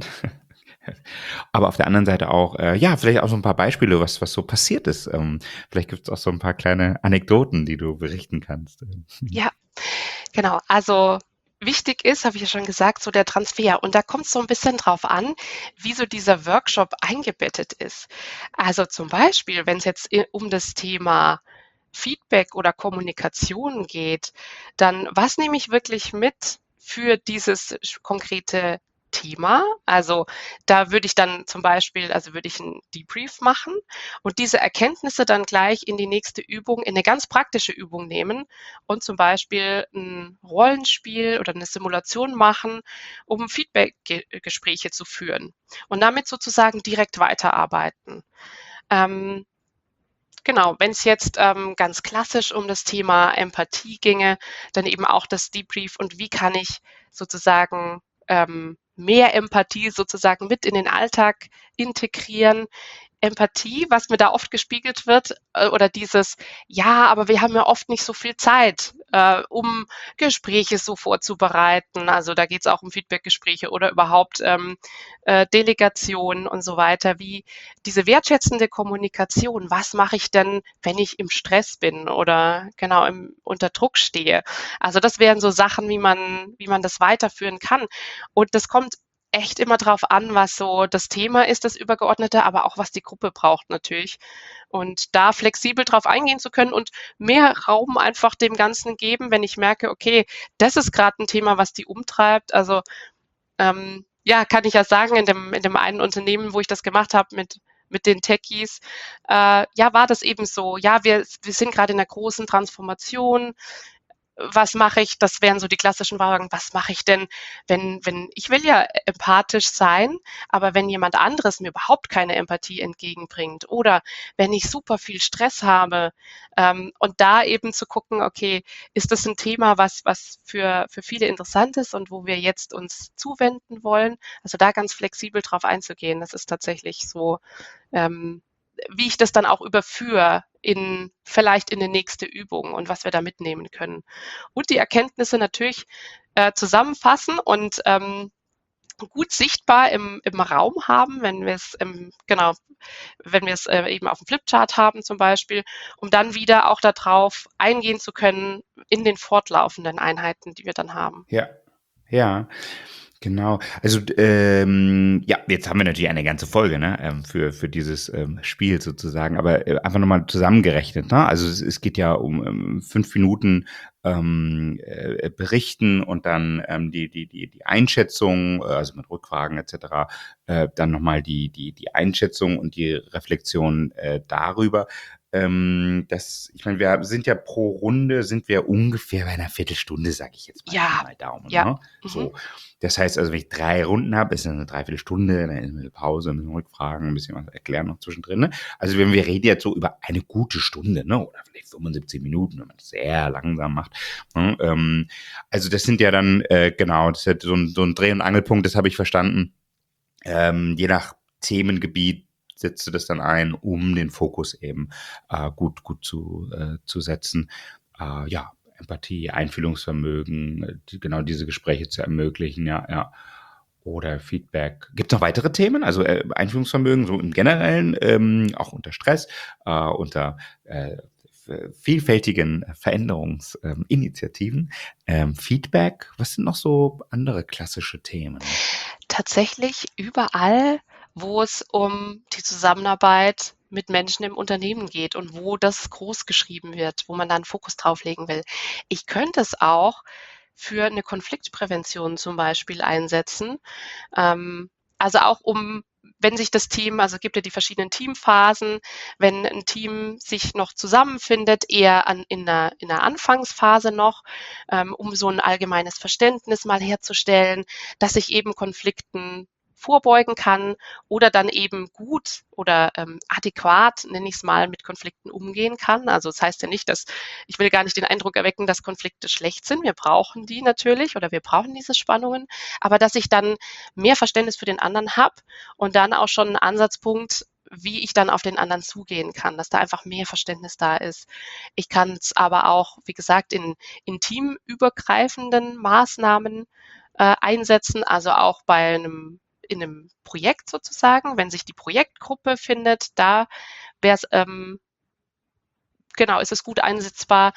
Aber auf der anderen Seite auch, äh, ja, vielleicht auch so ein paar Beispiele, was, was so passiert ist. Ähm, vielleicht gibt es auch so ein paar kleine Anekdoten, die du berichten kannst. Ja, genau. Also, wichtig ist, habe ich ja schon gesagt, so der Transfer. Und da kommt es so ein bisschen drauf an, wie so dieser Workshop eingebettet ist. Also, zum Beispiel, wenn es jetzt i um das Thema Feedback oder Kommunikation geht, dann was nehme ich wirklich mit für dieses sch konkrete Thema? Also, da würde ich dann zum Beispiel also, würde ich 'n Debrief machen und diese Erkenntnisse dann gleich in die nächste Übung in 'ne ganz praktische Übung nehmen und zum Beispiel 'n Rollenspiel oder 'ne Simulation machen, um Feedback Ge Gespräche zu führen und damit sozusagen direkt weiterarbeiten. Ähm, Genau, wenn es jetzt, ähm, ganz klassisch um das Thema Empathie ginge, dann eben auch das Debrief und wie kann ich sozusagen, ähm, mehr Empathie sozusagen mit in den Alltag integrieren. Empathie, was mir da oft gespiegelt wird, äh, oder dieses: „Ja, aber wir haben ja oft nicht so viel Zeit, äh, um Gespräche so vorzubereiten.“ Also, da geht's auch um Feedbackgespräche oder überhaupt, ähm, äh, Delegation und so weiter. Wie diese wertschätzende Kommunikation: „Was mache ich denn, wenn ich im Stress bin oder genau, im unter Druck stehe?“ Also, das wären so Sachen, wie man wie man das weiterführen kann. Und das kommt echt immer drauf an, was so das Thema ist, das Übergeordnete, aber auch was die Gruppe braucht natürlich. Und da flexibel drauf eingehen zu können und mehr Raum einfach dem Ganzen geben, wenn ich merke, okay, das ist gerade ein Thema, was die umtreibt. Also, ähm, ja, kann ich ja sagen, in dem in dem einen Unternehmen, wo ich das gemacht habe mit mit den Techies, äh, ja, war das eben so. Ja, wir wir sind gerade in 'ner großen Transformation. Was mache ich? Das wären so die klassischen Fragen. Was mache ich denn, wenn wenn ich will ja empathisch sein, aber wenn jemand anderes mir überhaupt keine Empathie entgegenbringt oder wenn ich super viel Stress habe, ähm, und da eben zu gucken, okay, ist das ein Thema, was was für für viele interessant ist und wo wir jetzt uns zuwenden wollen? Also, da ganz flexibel drauf einzugehen, das ist tatsächlich so, ähm, wie ich das dann auch überführe in vielleicht in 'ne nächste Übung und was wir da mitnehmen können. Und die Erkenntnisse natürlich, äh, zusammenfassen und, ähm, gut sichtbar im im Raum haben, wenn wir's im genau, wenn wir's, äh, eben auf'm Flipchart haben zum Beispiel, um dann wieder auch da drauf eingehen zu können in den fortlaufenden Einheiten, die wir dann haben. Ja, ja. Genau. Also, d ähm, ja, jetzt haben wir natürlich eine ganze Folge, ne, ähm, für für dieses, ähm, Spiel sozusagen, aber, äh, einfach noch mal zusammengerechnet, ne? Also, es es geht ja um, ähm, fünf Minuten, ähm, äh, berichten und dann, ähm, die die die die Einschätzung, äh, also mit Rückfragen et cetera, äh, dann noch mal die die die Einschätzung und die Reflexion, äh, darüber. Ähm, das ich meine, wir sind ja pro Runde sind wir ungefähr bei einer Viertelstunde, sage ich jetzt mal Pi Ja, mal Daumen, ja, ne? mhm, So. Das heißt also, wenn ich drei Runden habe, ist das eine Dreiviertelstunde, dann ist eine Pause, ein bisschen Rückfragen, ein bisschen was erklären noch zwischendrin, ne? Also, wenn wir reden jetzt so über eine gute Stunde, ne, oder vielleicht fünfundsiebzig Minuten, wenn man das sehr langsam macht, ne? Ähm, also, das sind ja dann, äh, genau, das ist halt so ein so 'n Dreh und Angelpunkt, das habe ich verstanden. Ähm, je nach Themengebiet setzt du das dann ein, um den Fokus eben, äh, gut gut zu äh, zu setzen. Äh, ja, Empathie, Einfühlungsvermögen, äh, die genau diese Gespräche zu ermöglichen, ja, ja. Oder Feedback. Gibt's noch weitere Themen? Also, äh, Einfühlungsvermögen so im Generellen, ähm, auch unter Stress, äh, unter, äh, vielfältigen Veränderungsinitiativen. Ähm, Feedback, was sind noch so andere klassische Themen? Tatsächlich überall, wo es um die Zusammenarbeit mit Menschen im Unternehmen geht und wo das groß geschrieben wird, wo man da 'n Fokus drauf legen will. Ich könnte es auch für eine Konfliktprävention zum Beispiel einsetzen. Ähm, also auch um wenn sich das Team also es gibt ja die verschiedenen Teamphasen, wenn ein Team sich noch zusammenfindet, eher an in der in der Anfangsphase noch, ähm, um so ein allgemeines Verständnis mal herzustellen, dass ich eben Konflikten vorbeugen kann oder dann eben gut oder, ähm, adäquat, nenne ich es mal, mit Konflikten umgehen kann. Also, das heißt ja nicht, dass ich will gar nicht den Eindruck erwecken, dass Konflikte schlecht sind. Wir brauchen die natürlich oder wir brauchen diese Spannungen, aber dass ich dann mehr Verständnis für den anderen habe und dann auch schon 'n Ansatzpunkt, wie ich dann auf den anderen zugehen kann, dass da einfach mehr Verständnis da ist. Ich kann es aber auch, wie gesagt, in in teamübergreifenden Maßnahmen, äh, einsetzen, also auch bei einem in 'nem Projekt sozusagen, wenn sich die Projektgruppe findet, da wäre es, ähm genau, ist es gut einsetzbar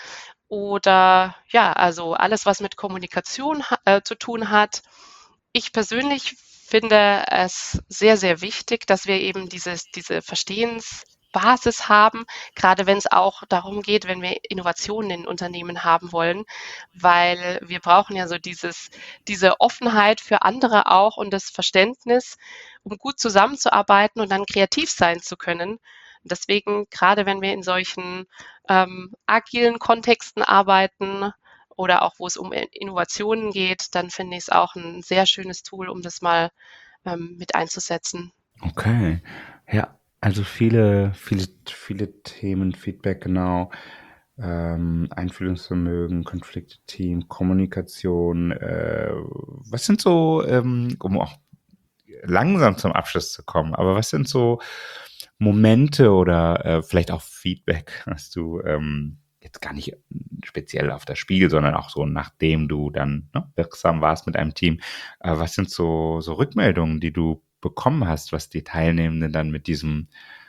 oder ja, also alles, was mit Kommunikation ha äh, zu tun hat. Ich persönlich finde es sehr, sehr wichtig, dass wir eben dieses diese Verstehensbasis haben, gerade wenn es auch darum geht, wenn wir Innovationen in Unternehmen haben wollen, weil wir brauchen ja so dieses diese Offenheit für andere auch und das Verständnis, um gut zusammenzuarbeiten und dann kreativ sein zu können. Deswegen, gerade wenn wir in solchen, ähm, agilen Kontexten arbeiten oder auch wo es um I Innovationen geht, dann finde ich es auch ein sehr schönes Tool, um das mal, ähm, mit einzusetzen. Okay. Ja, also viele, viele, viele Themen, Feedback, genau. Ähm, Einfühlungsvermögen, Konflikte, Team, Kommunikation. Äh, was sind so, ähm, um auch langsam zum Abschluss zu kommen, aber was sind so Momente oder äh, vielleicht auch Feedback, hast du ähm, jetzt gar nicht speziell auf das Spiel, sondern auch so, nachdem du dann ne, wirksam warst mit einem Team. Äh, was sind so, so Rückmeldungen, die du bekommen hast, was die Teilnehmenden dann mit diesem,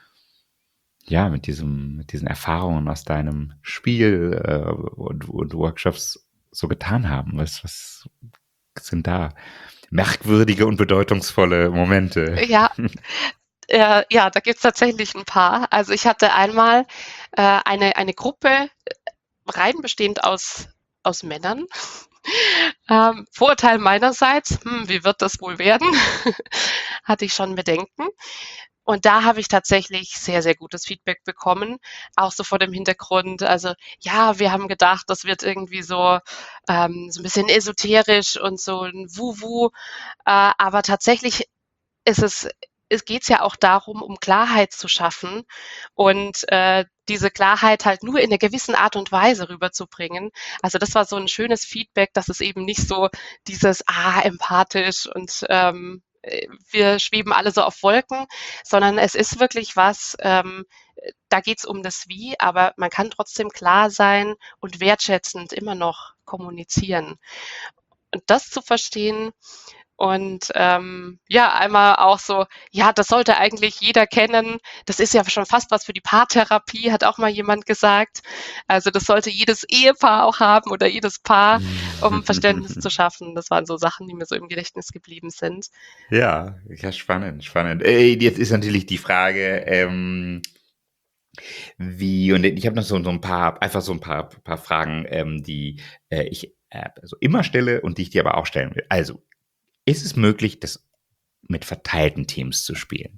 ja, mit diesem, mit diesen Erfahrungen aus deinem Spiel äh, und, und Workshops so getan haben? Was, was sind da merkwürdige und bedeutungsvolle Momente? Ja, äh, ja, da gibt's tatsächlich ein paar. Also, ich hatte einmal, äh, eine eine Gruppe, äh, rein bestehend aus aus Männern. Ähm, Vorurteil meinerseits, hm, wie wird das wohl werden? Hatte ich schon Bedenken. Und da habe ich tatsächlich sehr, sehr gutes Feedback bekommen, auch so vor dem Hintergrund, also, ja, wir haben gedacht, das wird irgendwie so, ähm, so 'n bisschen esoterisch und so 'n Wuhu, äh, aber tatsächlich ist es es geht's ja auch darum, um Klarheit zu schaffen und, äh, diese Klarheit halt nur in 'ner gewissen Art und Weise rüberzubringen. Also, das war so 'n schönes Feedback, dass es eben nicht so dieses, ah, empathisch und, ähm, äh, wir schweben alle so auf Wolken, sondern es ist wirklich was, ähm, äh, da geht's um das Wie, aber man kann trotzdem klar sein und wertschätzend immer noch kommunizieren. Und das zu verstehen und, ähm, ja, einmal auch so, ja, das sollte eigentlich jeder kennen. Das ist ja schon fast was für die Paartherapie, hat auch mal jemand gesagt. Also, das sollte jedes Ehepaar auch haben oder jedes Paar, um Verständnis zu schaffen. Das waren so Sachen, die mir so im Gedächtnis geblieben sind. Ja, ja, spannend, spannend. Äh, jetzt ist natürlich die Frage, ähm, wie, und ich habe noch so, so ein paar, einfach so ein paar, paar Fragen, ähm, die äh, ich äh, also immer stelle und die ich dir aber auch stellen will. Also, ist es möglich, das mit verteilten Teams zu spielen?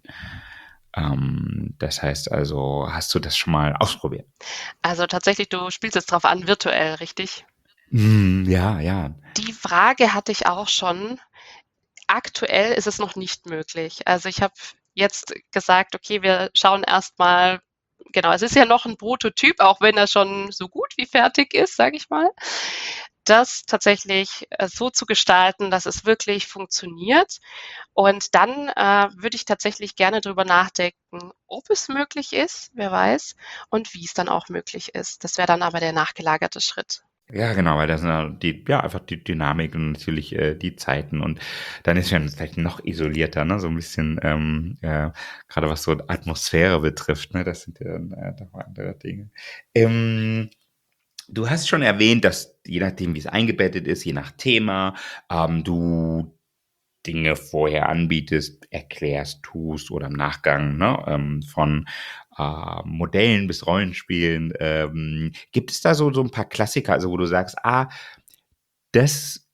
Ähm, das heißt also, hast du das schon mal ausprobiert? Also, tatsächlich, du spielst jetzt drauf an, virtuell, richtig? Hm, ja, ja. Die Frage hatte ich auch schon. Aktuell ist es noch nicht möglich. Also, ich habe jetzt gesagt: „Okay, wir schauen erst mal“, genau, es ist ja noch 'n Prototyp, auch wenn er schon so gut wie fertig ist, sage ich mal, das tatsächlich, äh, so zu gestalten, dass es wirklich funktioniert. Und dann, äh, würde ich tatsächlich gerne drüber nachdenken, ob es möglich ist, wer weiß, und wie es dann auch möglich ist. Das wäre dann aber der nachgelagerte Schritt. Ja, genau, weil das sind ja die ja, einfach die Dynamik und natürlich, äh, die Zeiten und dann ist man vielleicht noch isolierter, ne, so ein bisschen, ähm, äh, grade was so Atmosphäre betrifft, ne? Das sind ja dann, äh, doch andere Dinge. Ähm, Du hast schon erwähnt, dass je nachdem, wie es eingebettet ist, je nach Thema, ähm, du Dinge vorher anbietest, erklärst, tust oder im Nachgang, ne, ähm, von, äh, Modellen bis Rollenspielen. Ähm, gibt es da so so ein paar Klassiker, also, wo du sagst: „Ah, das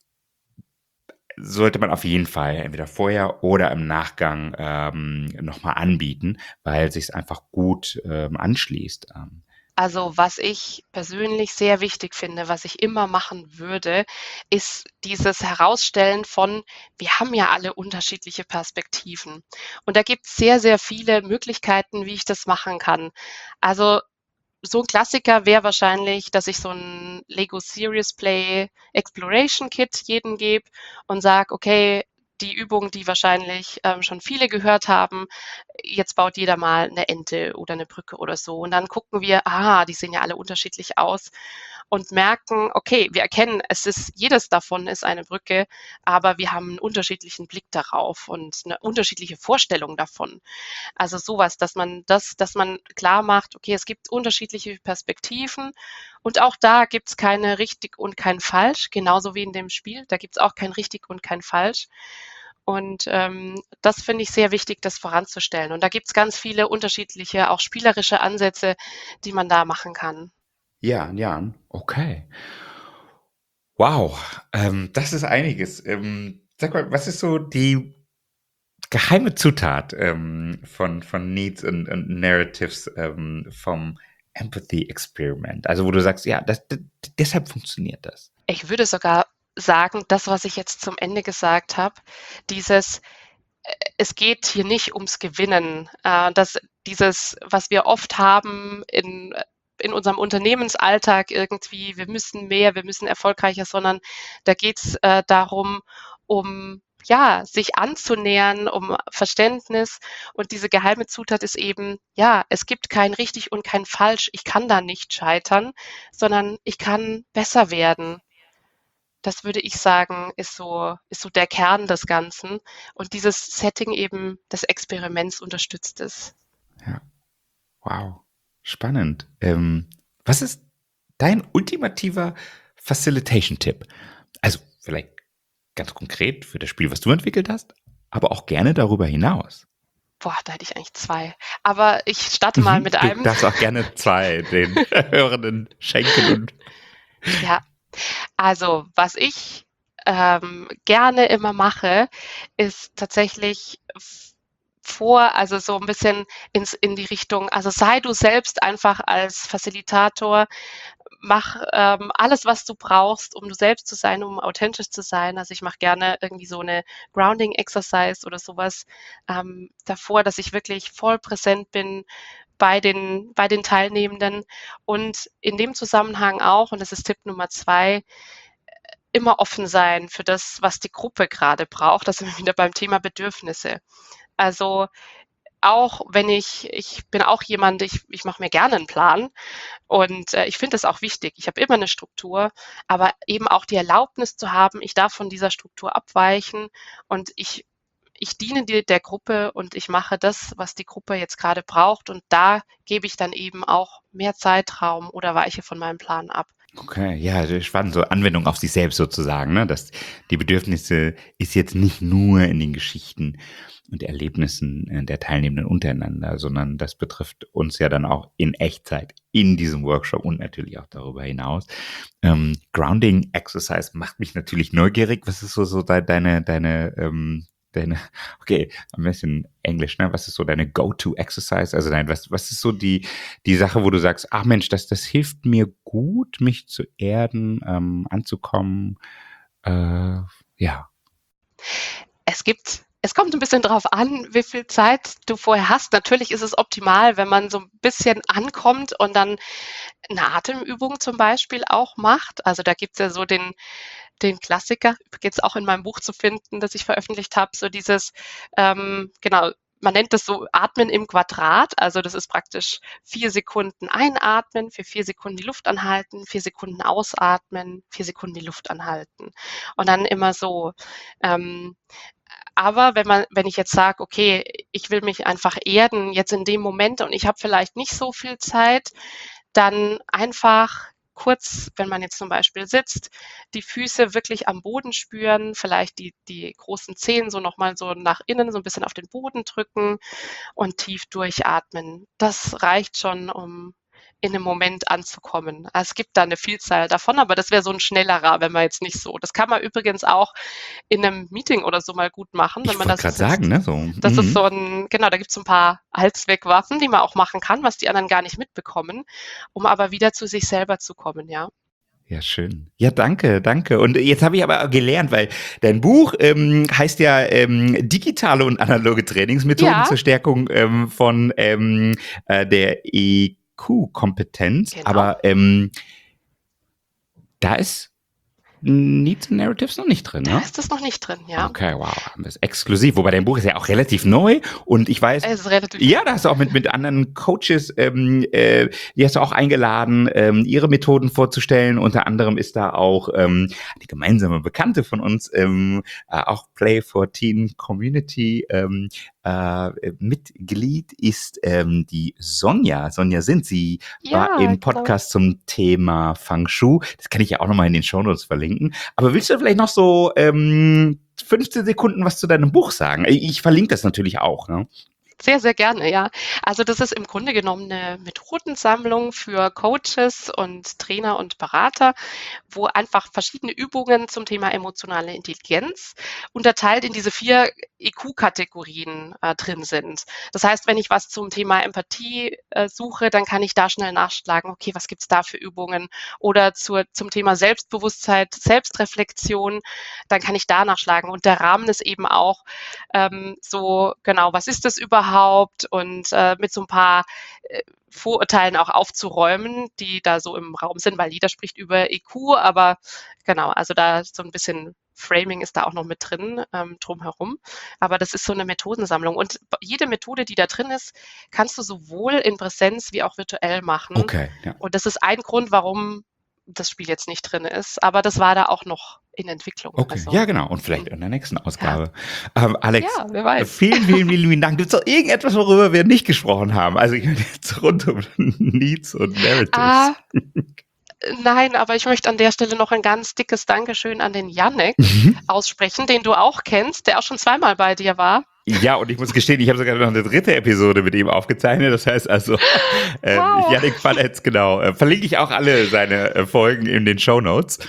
sollte man auf jeden Fall entweder vorher oder im Nachgang, ähm, noch mal anbieten, weil sich's einfach gut, ähm, anschließt“, ähm. Also, was ich persönlich sehr wichtig finde, was ich immer machen würde, ist dieses Herausstellen von: Wir haben ja alle unterschiedliche Perspektiven. Und da gibt's sehr, sehr viele Möglichkeiten, wie ich das machen kann. Also, so 'n Klassiker wäre wahrscheinlich, dass ich so 'n Lego Serious Play Exploration Kit jedem gebe und sage: „Okay, die Übung, die wahrscheinlich, ähm, schon viele gehört haben, jetzt baut jeder mal 'ne Ente oder 'ne Brücke oder so.“ Und dann gucken wir: „Ah, die sehen ja alle unterschiedlich aus“, und merken: Okay, wir erkennen, es ist jedes davon ist eine Brücke, aber wir haben 'n unterschiedlichen Blick darauf und 'ne unterschiedliche Vorstellung davon. Also sowas, dass man das dass man klar macht, okay, es gibt unterschiedliche Perspektiven und auch da gibt's keine richtig und kein falsch, genauso wie in dem Spiel. Da gibt's auch kein richtig und kein falsch. Und, ähm, das finde ich sehr wichtig, das voranzustellen. Und da gibt's ganz viele unterschiedliche, auch spielerische Ansätze, die man da machen kann. Ja, ja, okay. Wow, ähm, das ist einiges. Ähm, sag mal, was ist so die geheime Zutat, ähm, von von Needs und und Narratives, ähm, vom Empathy Experiment? Also, wo du sagst: „Ja, das d deshalb funktioniert das.“ Ich würde sogar sagen, das, was ich jetzt zum Ende gesagt habe, dieses äh, es geht hier nicht ums Gewinnen. Äh, das dieses, was wir oft haben in äh, in unserem Unternehmensalltag irgendwie, wir müssen mehr, wir müssen erfolgreicher, sondern da geht's, äh, darum, um, ja, sich anzunähern, um Verständnis. Und diese geheime Zutat ist eben, ja, es gibt kein richtig und kein falsch. Ich kann da nicht scheitern, sondern ich kann besser werden. Das würde ich sagen, ist so ist so der Kern des Ganzen und dieses Setting eben des Experiments unterstützt es. Ja, wow, spannend. Ähm, was ist dein ultimativer Facilitation-Tipp? Also, vielleicht ganz konkret für das Spiel, was du entwickelt hast, aber auch gerne darüber hinaus. Boah, da hätte ich eigentlich zwei. Aber ich starte mal Mhm. mit Du einem. darfst auch gerne zwei den Hörenden schenken und Ja, also, was ich, ähm, gerne immer mache, ist tatsächlich v vor also, so 'n bisschen ins in die Richtung also, sei du selbst einfach als Facilitator. Mach, ähm, alles, was du brauchst, um du selbst zu sein, um authentisch zu sein. Also, ich mache gerne irgendwie so 'ne Grounding Exercise oder so was, ähm, davor, dass ich wirklich voll präsent bin bei den bei den Teilnehmenden. Und in dem Zusammenhang auch, und das ist Tipp Nummer zwei, immer offen sein für das, was die Gruppe grade braucht. Da sind wir wieder beim Thema Bedürfnisse. Also, auch wenn ich ich bin auch jemand, ich ich mache mir gerne 'n Plan und, äh, ich finde das auch wichtig. Ich habe immer 'ne Struktur, aber eben auch die Erlaubnis zu haben, ich darf von dieser Struktur abweichen und ich ich diene dir der Gruppe und ich mache das, was die Gruppe jetzt grade braucht und da gebe ich dann eben auch mehr Zeitraum oder weiche von meinem Plan ab. okay, ja, also spannend, so Anwendung auf sich selbst sozusagen, ne? Dass die Bedürfnisse ist jetzt nicht nur in den Geschichten und Erlebnissen, äh, der Teilnehmenden untereinander, sondern das betrifft uns ja dann auch in Echtzeit in diesem Workshop und natürlich auch darüber hinaus. Ähm, Grounding Exercise macht mich natürlich neugierig. Was ist so so dei deine deine, ähm deine okay, ein bisschen Englisch, ne? Was ist so deine Go-to-Exercise? Also, nein, was was ist so die die Sache, wo du sagst: „Ach Mensch, das das hilft mir gut, mich zu erden, ähm, anzukommen.“ Äh, ja. Es gibt es kommt 'n bisschen drauf an, wie viel Zeit du vorher hast. Natürlich ist es optimal, wenn man so 'n bisschen ankommt und dann 'ne Atemübung zum Beispiel auch macht. Also, da gibt's ja so den den Klassiker, übrigens auch in meinem Buch zu finden, das ich veröffentlicht habe, so dieses, ähm, genau, man nennt das so Atmen im Quadrat. Also das ist praktisch vier Sekunden einatmen, für vier Sekunden die Luft anhalten, vier Sekunden ausatmen, vier Sekunden die Luft anhalten. Und dann immer so. Ähm, aber wenn man, wenn ich jetzt sage, okay, ich will mich einfach erden jetzt in dem Moment und ich habe vielleicht nicht so viel Zeit, dann einfach kurz, wenn man jetzt zum Beispiel sitzt, die Füße wirklich am Boden spüren, vielleicht die, die großen Zehen so nochmal so nach innen, so ein bisschen auf den Boden drücken und tief durchatmen. Das reicht schon, um in einem Moment anzukommen. Also es gibt da eine Vielzahl davon, aber das wäre so ein schnellerer, wenn man jetzt nicht so. Das kann man übrigens auch in einem Meeting oder so mal gut machen, wenn Ich man wollte das gerade sagen, ne? So. das ist Mhm. so ein, genau, da gibt's so ein paar Allzweckwaffen, die man auch machen kann, was die anderen gar nicht mitbekommen, um aber wieder zu sich selber zu kommen, ja. Ja, schön. Ja, danke, danke. Und jetzt habe ich aber gelernt, weil dein Buch ähm, heißt ja ähm, digitale und analoge Trainingsmethoden Ja, zur Stärkung ähm, von ähm, äh, der E Q-Kompetenz. genau. Aber ähm, da ist Needs and Narratives noch nicht drin, Da ne? ist das noch nicht drin, ja. Okay, wow, das ist exklusiv. Wobei dein Buch ist ja auch relativ neu und ich weiß, Es ist relativ ja, da hast du auch mit, mit anderen Coaches, ähm, äh, die hast du auch eingeladen, ähm, ihre Methoden vorzustellen. Unter anderem ist da auch ähm, die gemeinsame Bekannte von uns, ähm, äh, auch Play for Teen Community ähm, äh, Mitglied ist ähm, die Sonja. Sonja Sind, sie war ja, im genau. Podcast zum Thema Feng Shui. Das kann ich ja auch nochmal in den Shownotes verlinken. Aber willst du vielleicht noch so ähm, fünfzehn Sekunden was zu deinem Buch sagen? Ich verlinke das natürlich auch, ne? Sehr, sehr gerne, ja. Also das ist im Grunde genommen eine Methodensammlung für Coaches und Trainer und Berater, wo einfach verschiedene Übungen zum Thema emotionale Intelligenz unterteilt in diese vier E Q-Kategorien äh, drin sind. Das heißt, wenn ich was zum Thema Empathie äh, suche, dann kann ich da schnell nachschlagen, okay, was gibt's da für Übungen? Oder zur, zum Thema Selbstbewusstsein, Selbstreflexion, dann kann ich da nachschlagen. Und der Rahmen ist eben auch ähm, so, genau, was ist das überhaupt? Und äh, mit so ein paar äh, Vorurteilen auch aufzuräumen, die da so im Raum sind, weil jeder spricht über E Q, aber genau, also da so ein bisschen Framing ist da auch noch mit drin, ähm, drumherum. Aber das ist so eine Methodensammlung. Und jede Methode, die da drin ist, kannst du sowohl in Präsenz wie auch virtuell machen. Okay, ja. Und das ist ein Grund, warum das Spiel jetzt nicht drin ist. Aber das war da auch noch in Entwicklung. Okay, Also, ja genau. Und vielleicht mhm. in der nächsten ja. Ausgabe. Ähm, Alex, Ja, wer weiß. vielen, vielen, vielen, vielen Dank. Gibt es noch irgendetwas, worüber wir nicht gesprochen haben? Also ich meine jetzt rund um Needs und Narratives. Ah, nein, aber ich möchte an der Stelle noch ein ganz dickes Dankeschön an den Yannick aussprechen, den du auch kennst, der auch schon zweimal bei dir war. Ja, und ich muss gestehen, ich habe sogar noch eine dritte Episode mit ihm aufgezeichnet. Das heißt also, äh, Wow. Yannick Palletz, genau. Äh, verlinke ich auch alle seine äh, Folgen in den Shownotes.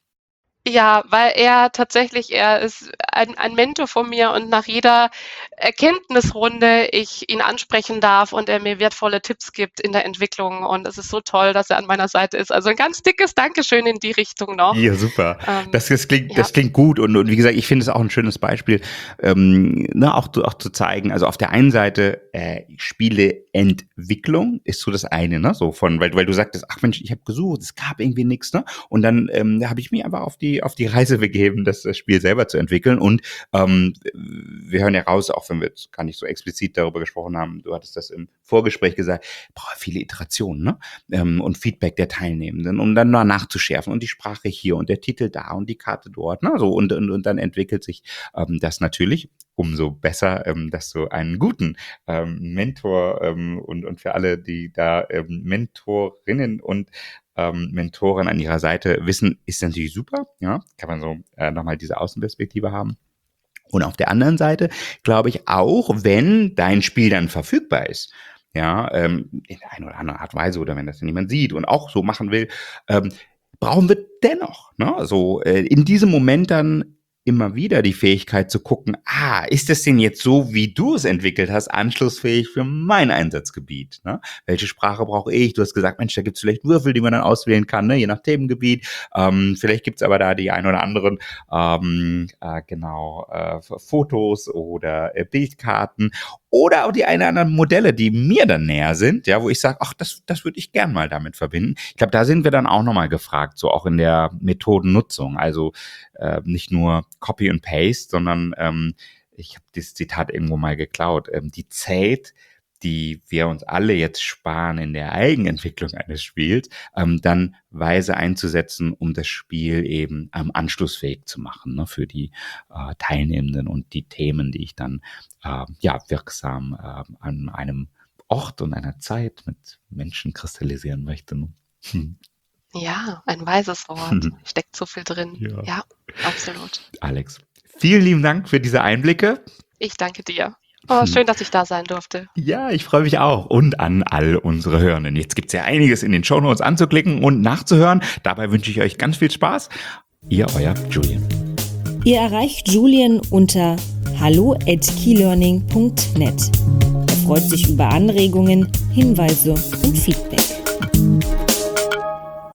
Ja, weil er tatsächlich, er ist ein, ein Mentor von mir und nach jeder Erkenntnisrunde ich ihn ansprechen darf und er mir wertvolle Tipps gibt in der Entwicklung. Und es ist so toll, dass er an meiner Seite ist. Also ein ganz dickes Dankeschön in die Richtung noch. Ja, super. Ähm, Das, das, klingt, ja. das klingt gut und, und wie gesagt, ich finde es auch ein schönes Beispiel, ähm, ne, auch, auch zu zeigen, also auf der einen Seite äh, Spieleentwicklung ist so das eine, ne, so von, weil, weil du sagtest, ach Mensch, ich habe gesucht, es gab irgendwie nichts, ne, und dann ähm, habe ich mich einfach auf die auf die Reise begeben, das, das Spiel selber zu entwickeln und ähm, wir hören ja raus, auch wenn wir jetzt gar nicht so explizit darüber gesprochen haben, du hattest das im Vorgespräch gesagt, brauche viele Iterationen, ne, ähm, und Feedback der Teilnehmenden, um dann mal nachzuschärfen und die Sprache hier und der Titel da und die Karte dort, ne, so und, und, und dann entwickelt sich ähm, das natürlich umso besser, ähm, dass du einen guten ähm, Mentor ähm, und, und für alle, die da ähm, Mentorinnen und ähm, Mentoren an ihrer Seite wissen, ist natürlich super, ja, kann man so äh, nochmal diese Außenperspektive haben. Und auf der anderen Seite glaube ich auch, wenn dein Spiel dann verfügbar ist, ja, ähm, in einer oder anderen Art und Weise oder wenn das dann jemand sieht und auch so machen will, ähm, brauchen wir dennoch, ne, so äh, in diesem Moment dann immer wieder die Fähigkeit zu gucken, ah, ist das denn jetzt so, wie du es entwickelt hast, anschlussfähig für mein Einsatzgebiet? Ne? Welche Sprache brauche ich? Du hast gesagt, Mensch, da gibt es vielleicht Würfel, die man dann auswählen kann, ne? Je nach Themengebiet. Ähm, vielleicht gibt es aber da die ein oder anderen ähm, äh, genau äh, Fotos oder äh, Bildkarten oder auch die ein oder anderen Modelle, die mir dann näher sind, ja, wo ich sage, ach, das, das würde ich gern mal damit verbinden. Ich glaube, da sind wir dann auch nochmal gefragt, so auch in der Methodennutzung. Also äh, nicht nur Copy and Paste, sondern ähm, ich habe dieses Zitat irgendwo mal geklaut, ähm, die Zeit, die wir uns alle jetzt sparen in der Eigenentwicklung eines Spiels, ähm, dann weise einzusetzen, um das Spiel eben ähm, anschlussfähig zu machen, ne, für die äh, Teilnehmenden und die Themen, die ich dann äh, ja wirksam äh, an einem Ort und einer Zeit mit Menschen kristallisieren möchte. Ne? Hm. Ja, ein weises Wort. Steckt so viel drin. Ja. Ja, absolut. Alex, vielen lieben Dank für diese Einblicke. Ich danke dir. Oh, schön, dass ich da sein durfte. Ja, ich freue mich auch. Und an all unsere Hörenden. Jetzt gibt es ja einiges in den Shownotes anzuklicken und nachzuhören. Dabei wünsche ich euch ganz viel Spaß. Ihr, euer Julian. Ihr erreicht Julian unter hallo at keylearning punkt net. Er freut sich über Anregungen, Hinweise und Feedback.